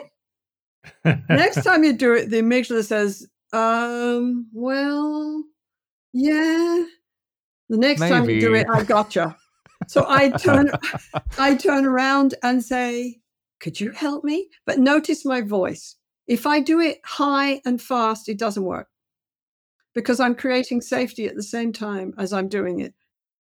Next time you do it, the amygdala says, um, well, yeah. The next Maybe. time you do it, I gotcha. So I turn, I turn around and say, could you help me? But notice my voice. If I do it high and fast, it doesn't work, because I'm creating safety at the same time as I'm doing it.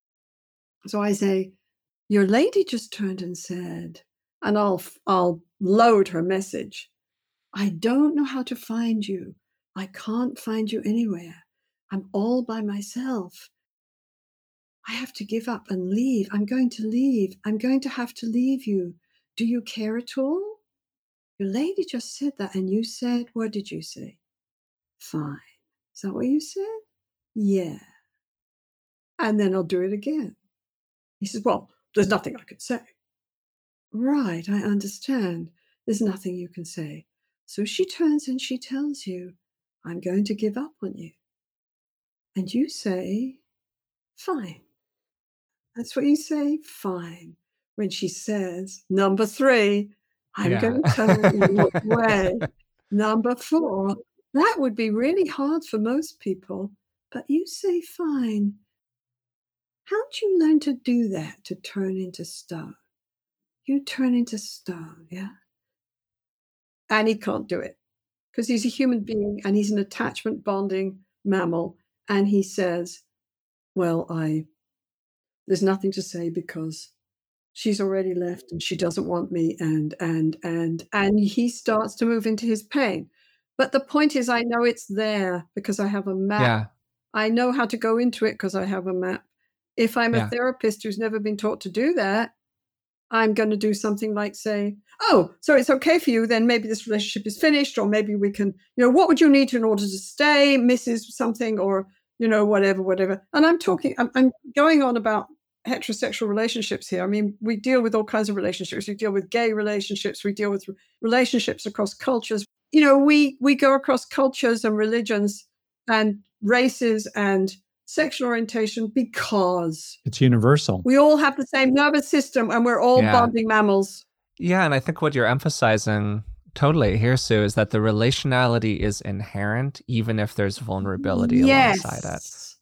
So I say, your lady just turned and said, and I'll, I'll load her message. I don't know how to find you. I can't find you anywhere. I'm all by myself. I have to give up and leave. I'm going to leave. I'm going to have to leave you. Do you care at all? Your lady just said that, and you said, what did you say? Fine. Is that what you said? Yeah. And then I'll do it again. He says, well, there's nothing I could say. Right, I understand. There's nothing you can say. So she turns and she tells you, I'm going to give up on you. And you say, fine. That's what you say? Fine. When she says, number three, I'm yeah. going to tell you what way. Number four, that would be really hard for most people, but you say fine. How'd you learn to do that, to turn into stone? You turn into stone, yeah? And he can't do it because he's a human being and he's an attachment bonding mammal. And he says, well, I, there's nothing to say because she's already left and she doesn't want me. And, and, and, and he starts to move into his pain. But the point is, I know it's there because I have a map. Yeah. I know how to go into it because I have a map. If I'm a Yeah. therapist who's never been taught to do that, I'm going to do something like say, oh, so it's okay for you, then maybe this relationship is finished, or maybe we can, you know, what would you need in order to stay, Missus something, or, you know, whatever, whatever. And I'm talking, I'm, I'm going on about heterosexual relationships here. I mean, we deal with all kinds of relationships. We deal with gay relationships. We deal with relationships across cultures. You know, we, we go across cultures and religions and races and sexual orientation because it's universal. We all have the same nervous system and we're all Yeah. bonding mammals. Yeah, and I think what you're emphasizing totally here, Sue, is that the relationality is inherent even if there's vulnerability Yes. alongside it.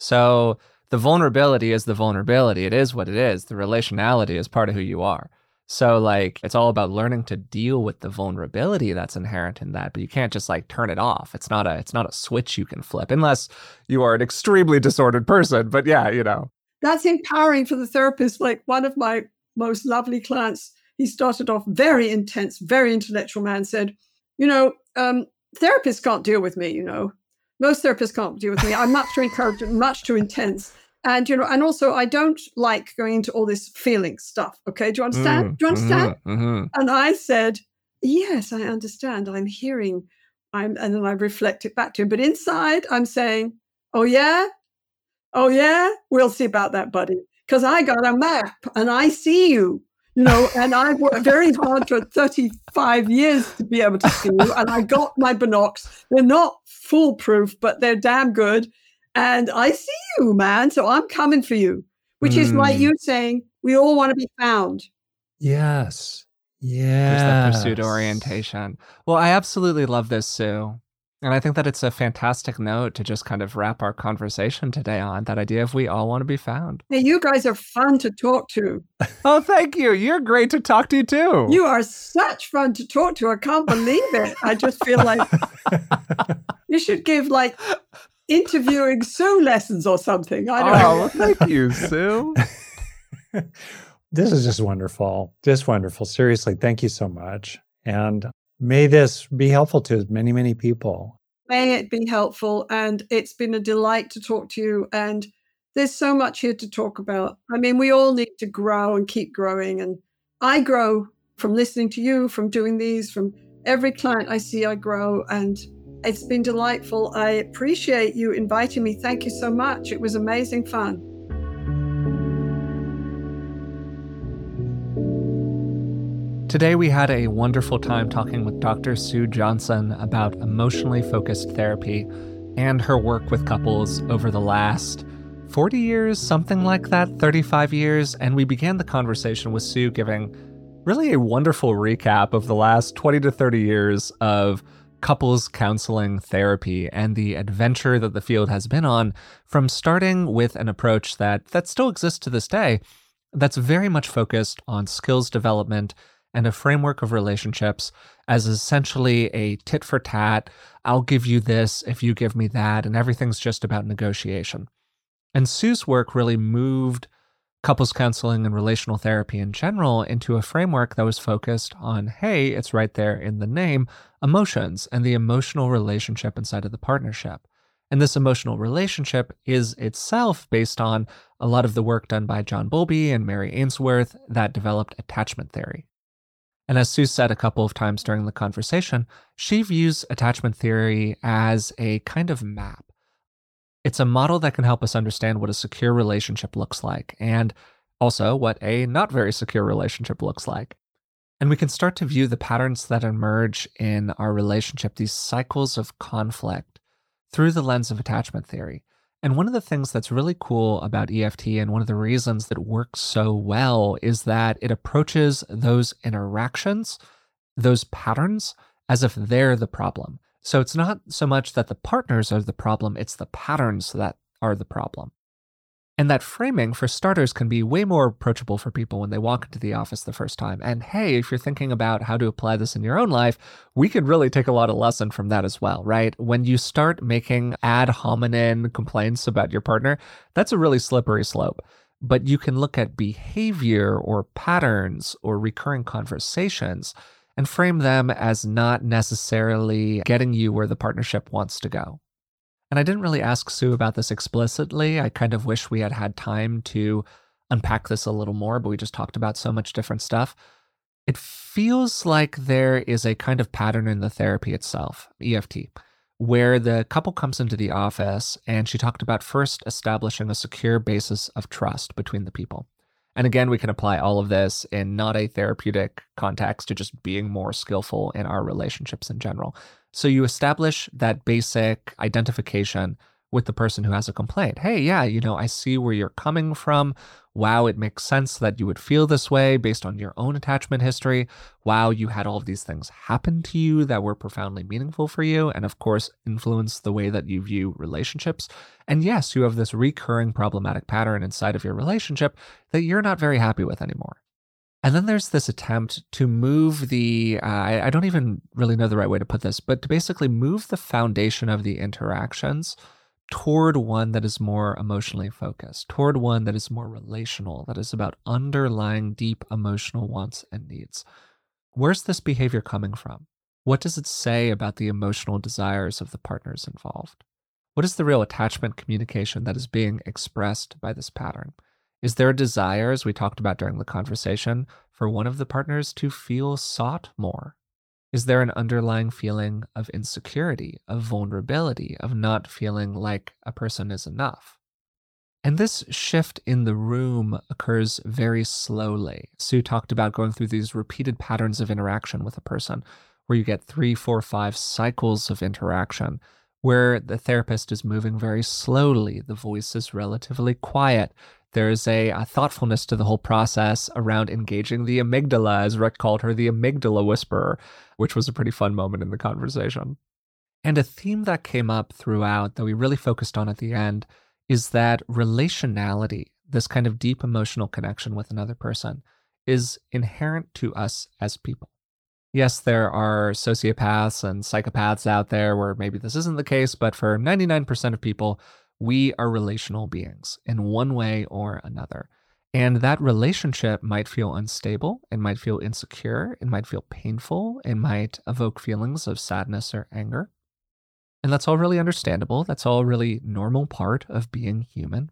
So the vulnerability is the vulnerability. It is what it is. The relationality is part of who you are. So like it's all about learning to deal with the vulnerability that's inherent in that, but you can't just like turn it off. It's not a it's not a switch you can flip unless you are an extremely disordered person. But yeah, you know. That's empowering for the therapist. Like one of my most lovely clients, he started off very intense, very intellectual man, said, you know, um, therapists can't deal with me, you know. Most therapists can't deal with me. I'm much too encouraged, much too intense. And, you know, and also I don't like going into all this feeling stuff. Okay. Do you understand? Mm, Do you understand? Mm-hmm, mm-hmm. And I said, yes, I understand. I'm hearing. I'm, and then I reflect it back to him. But inside I'm saying, oh, yeah. Oh, yeah. We'll see about that, buddy. Because I got a map and I see you, you know, and I worked very hard for thirty-five years to be able to see you. And I got my binocs. They're not foolproof, but they're damn good. And I see you, man. So I'm coming for you, which mm. is like you saying, we all want to be found. Yes. Yeah. There's that pursuit orientation. Well, I absolutely love this, Sue. And I think that it's a fantastic note to just kind of wrap our conversation today on, that idea of we all want to be found. Hey, you guys are fun to talk to. Oh, thank you. You're great to talk to too. You are such fun to talk to. I can't believe it. I just feel like you should give like interviewing Sue lessons or something. I don't oh, know. Well, thank you, Sue. This is just wonderful. Just wonderful. Seriously, thank you so much. And may this be helpful to many, many people. May it be helpful. And it's been a delight to talk to you. And there's so much here to talk about. I mean, we all need to grow and keep growing. And I grow from listening to you, from doing these, from every client I see, I grow. And it's been delightful. I appreciate you inviting me. Thank you so much. It was amazing fun. Today, we had a wonderful time talking with Doctor Sue Johnson about emotionally focused therapy and her work with couples over the last forty years, something like that, thirty-five years. And we began the conversation with Sue giving really a wonderful recap of the last twenty to thirty years of couples counseling therapy and the adventure that the field has been on, from starting with an approach that, that still exists to this day, that's very much focused on skills development and a framework of relationships as essentially a tit for tat, I'll give you this if you give me that, and everything's just about negotiation. And Sue's work really moved couples counseling and relational therapy in general into a framework that was focused on, hey, it's right there in the name, emotions and the emotional relationship inside of the partnership. And this emotional relationship is itself based on a lot of the work done by John Bowlby and Mary Ainsworth that developed attachment theory. And as Sue said a couple of times during the conversation, she views attachment theory as a kind of map. It's a model that can help us understand what a secure relationship looks like, and also what a not very secure relationship looks like. And we can start to view the patterns that emerge in our relationship, these cycles of conflict, through the lens of attachment theory. And one of the things that's really cool about E F T, and one of the reasons that it works so well, is that it approaches those interactions, those patterns, as if they're the problem. So it's not so much that the partners are the problem, it's the patterns that are the problem. And that framing, for starters, can be way more approachable for people when they walk into the office the first time. And hey, if you're thinking about how to apply this in your own life, we could really take a lot of lesson from that as well, right? When you start making ad hominem complaints about your partner, that's a really slippery slope. But you can look at behavior or patterns or recurring conversations and frame them as not necessarily getting you where the partnership wants to go. And I didn't really ask Sue about this explicitly. I kind of wish we had had time to unpack this a little more, but we just talked about so much different stuff. It feels like there is a kind of pattern in the therapy itself, E F T, where the couple comes into the office and she talked about first establishing a secure basis of trust between the people. And again, we can apply all of this in not a therapeutic context to just being more skillful in our relationships in general. So you establish that basic identification with the person who has a complaint. Hey, yeah, you know, I see where you're coming from. Wow, it makes sense that you would feel this way based on your own attachment history. Wow, you had all of these things happen to you that were profoundly meaningful for you, and of course, influence the way that you view relationships. And yes, you have this recurring problematic pattern inside of your relationship that you're not very happy with anymore. And then there's this attempt to move the, uh, I, I don't even really know the right way to put this, but to basically move the foundation of the interactions toward one that is more emotionally focused, toward one that is more relational, that is about underlying deep emotional wants and needs. Where's this behavior coming from? What does it say about the emotional desires of the partners involved? What is the real attachment communication that is being expressed by this pattern? Is there a desire, as we talked about during the conversation, for one of the partners to feel sought more? Is there an underlying feeling of insecurity, of vulnerability, of not feeling like a person is enough? And this shift in the room occurs very slowly. Sue talked about going through these repeated patterns of interaction with a person, where you get three, four, five cycles of interaction, where the therapist is moving very slowly. The voice is relatively quiet. There's a, a thoughtfulness to the whole process around engaging the amygdala, as Rick called her, the amygdala whisperer, which was a pretty fun moment in the conversation. And a theme that came up throughout that we really focused on at the end is that relationality, this kind of deep emotional connection with another person, is inherent to us as people. Yes, there are sociopaths and psychopaths out there where maybe this isn't the case, but for ninety-nine percent of people, we are relational beings in one way or another. And that relationship might feel unstable, it might feel insecure, it might feel painful, it might evoke feelings of sadness or anger. And that's all really understandable. That's all really normal part of being human.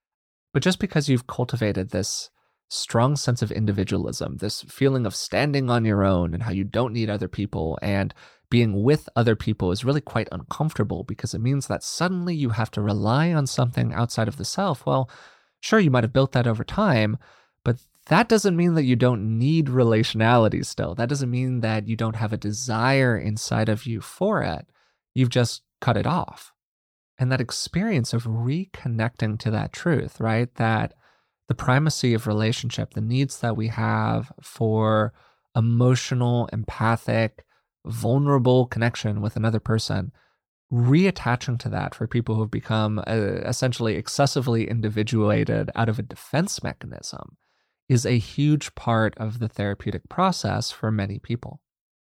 But just because you've cultivated this strong sense of individualism, this feeling of standing on your own and how you don't need other people, and being with other people is really quite uncomfortable because it means that suddenly you have to rely on something outside of the self. Well, sure, you might have built that over time, but that doesn't mean that you don't need relationality still. That doesn't mean that you don't have a desire inside of you for it. You've just cut it off. And that experience of reconnecting to that truth, right? That the primacy of relationship, the needs that we have for emotional, empathic, vulnerable connection with another person, reattaching to that for people who have become uh, essentially excessively individuated out of a defense mechanism is a huge part of the therapeutic process for many people.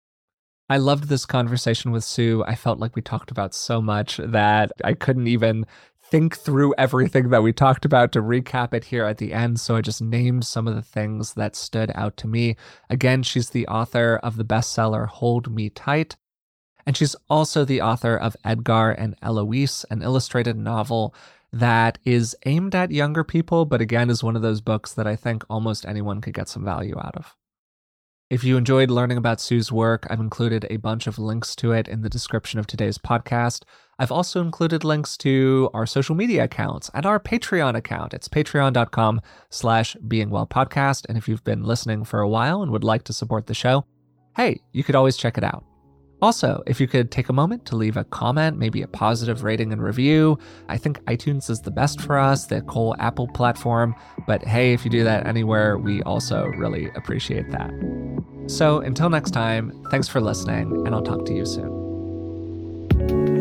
I loved this conversation with Sue. I felt like we talked about so much that I couldn't even think through everything that we talked about to recap it here at the end. So I just named some of the things that stood out to me. Again, she's the author of the bestseller Hold Me Tight. And she's also the author of Edgar and Eloise, an illustrated novel that is aimed at younger people, but again is one of those books that I think almost anyone could get some value out of. If you enjoyed learning about Sue's work, I've included a bunch of links to it in the description of today's podcast. I've also included links to our social media accounts and our Patreon account. It's patreon.com slash beingwellpodcast. And if you've been listening for a while and would like to support the show, hey, you could always check it out. Also, if you could take a moment to leave a comment, maybe a positive rating and review. I think iTunes is the best for us, the whole Apple platform. But hey, if you do that anywhere, we also really appreciate that. So until next time, thanks for listening, and I'll talk to you soon.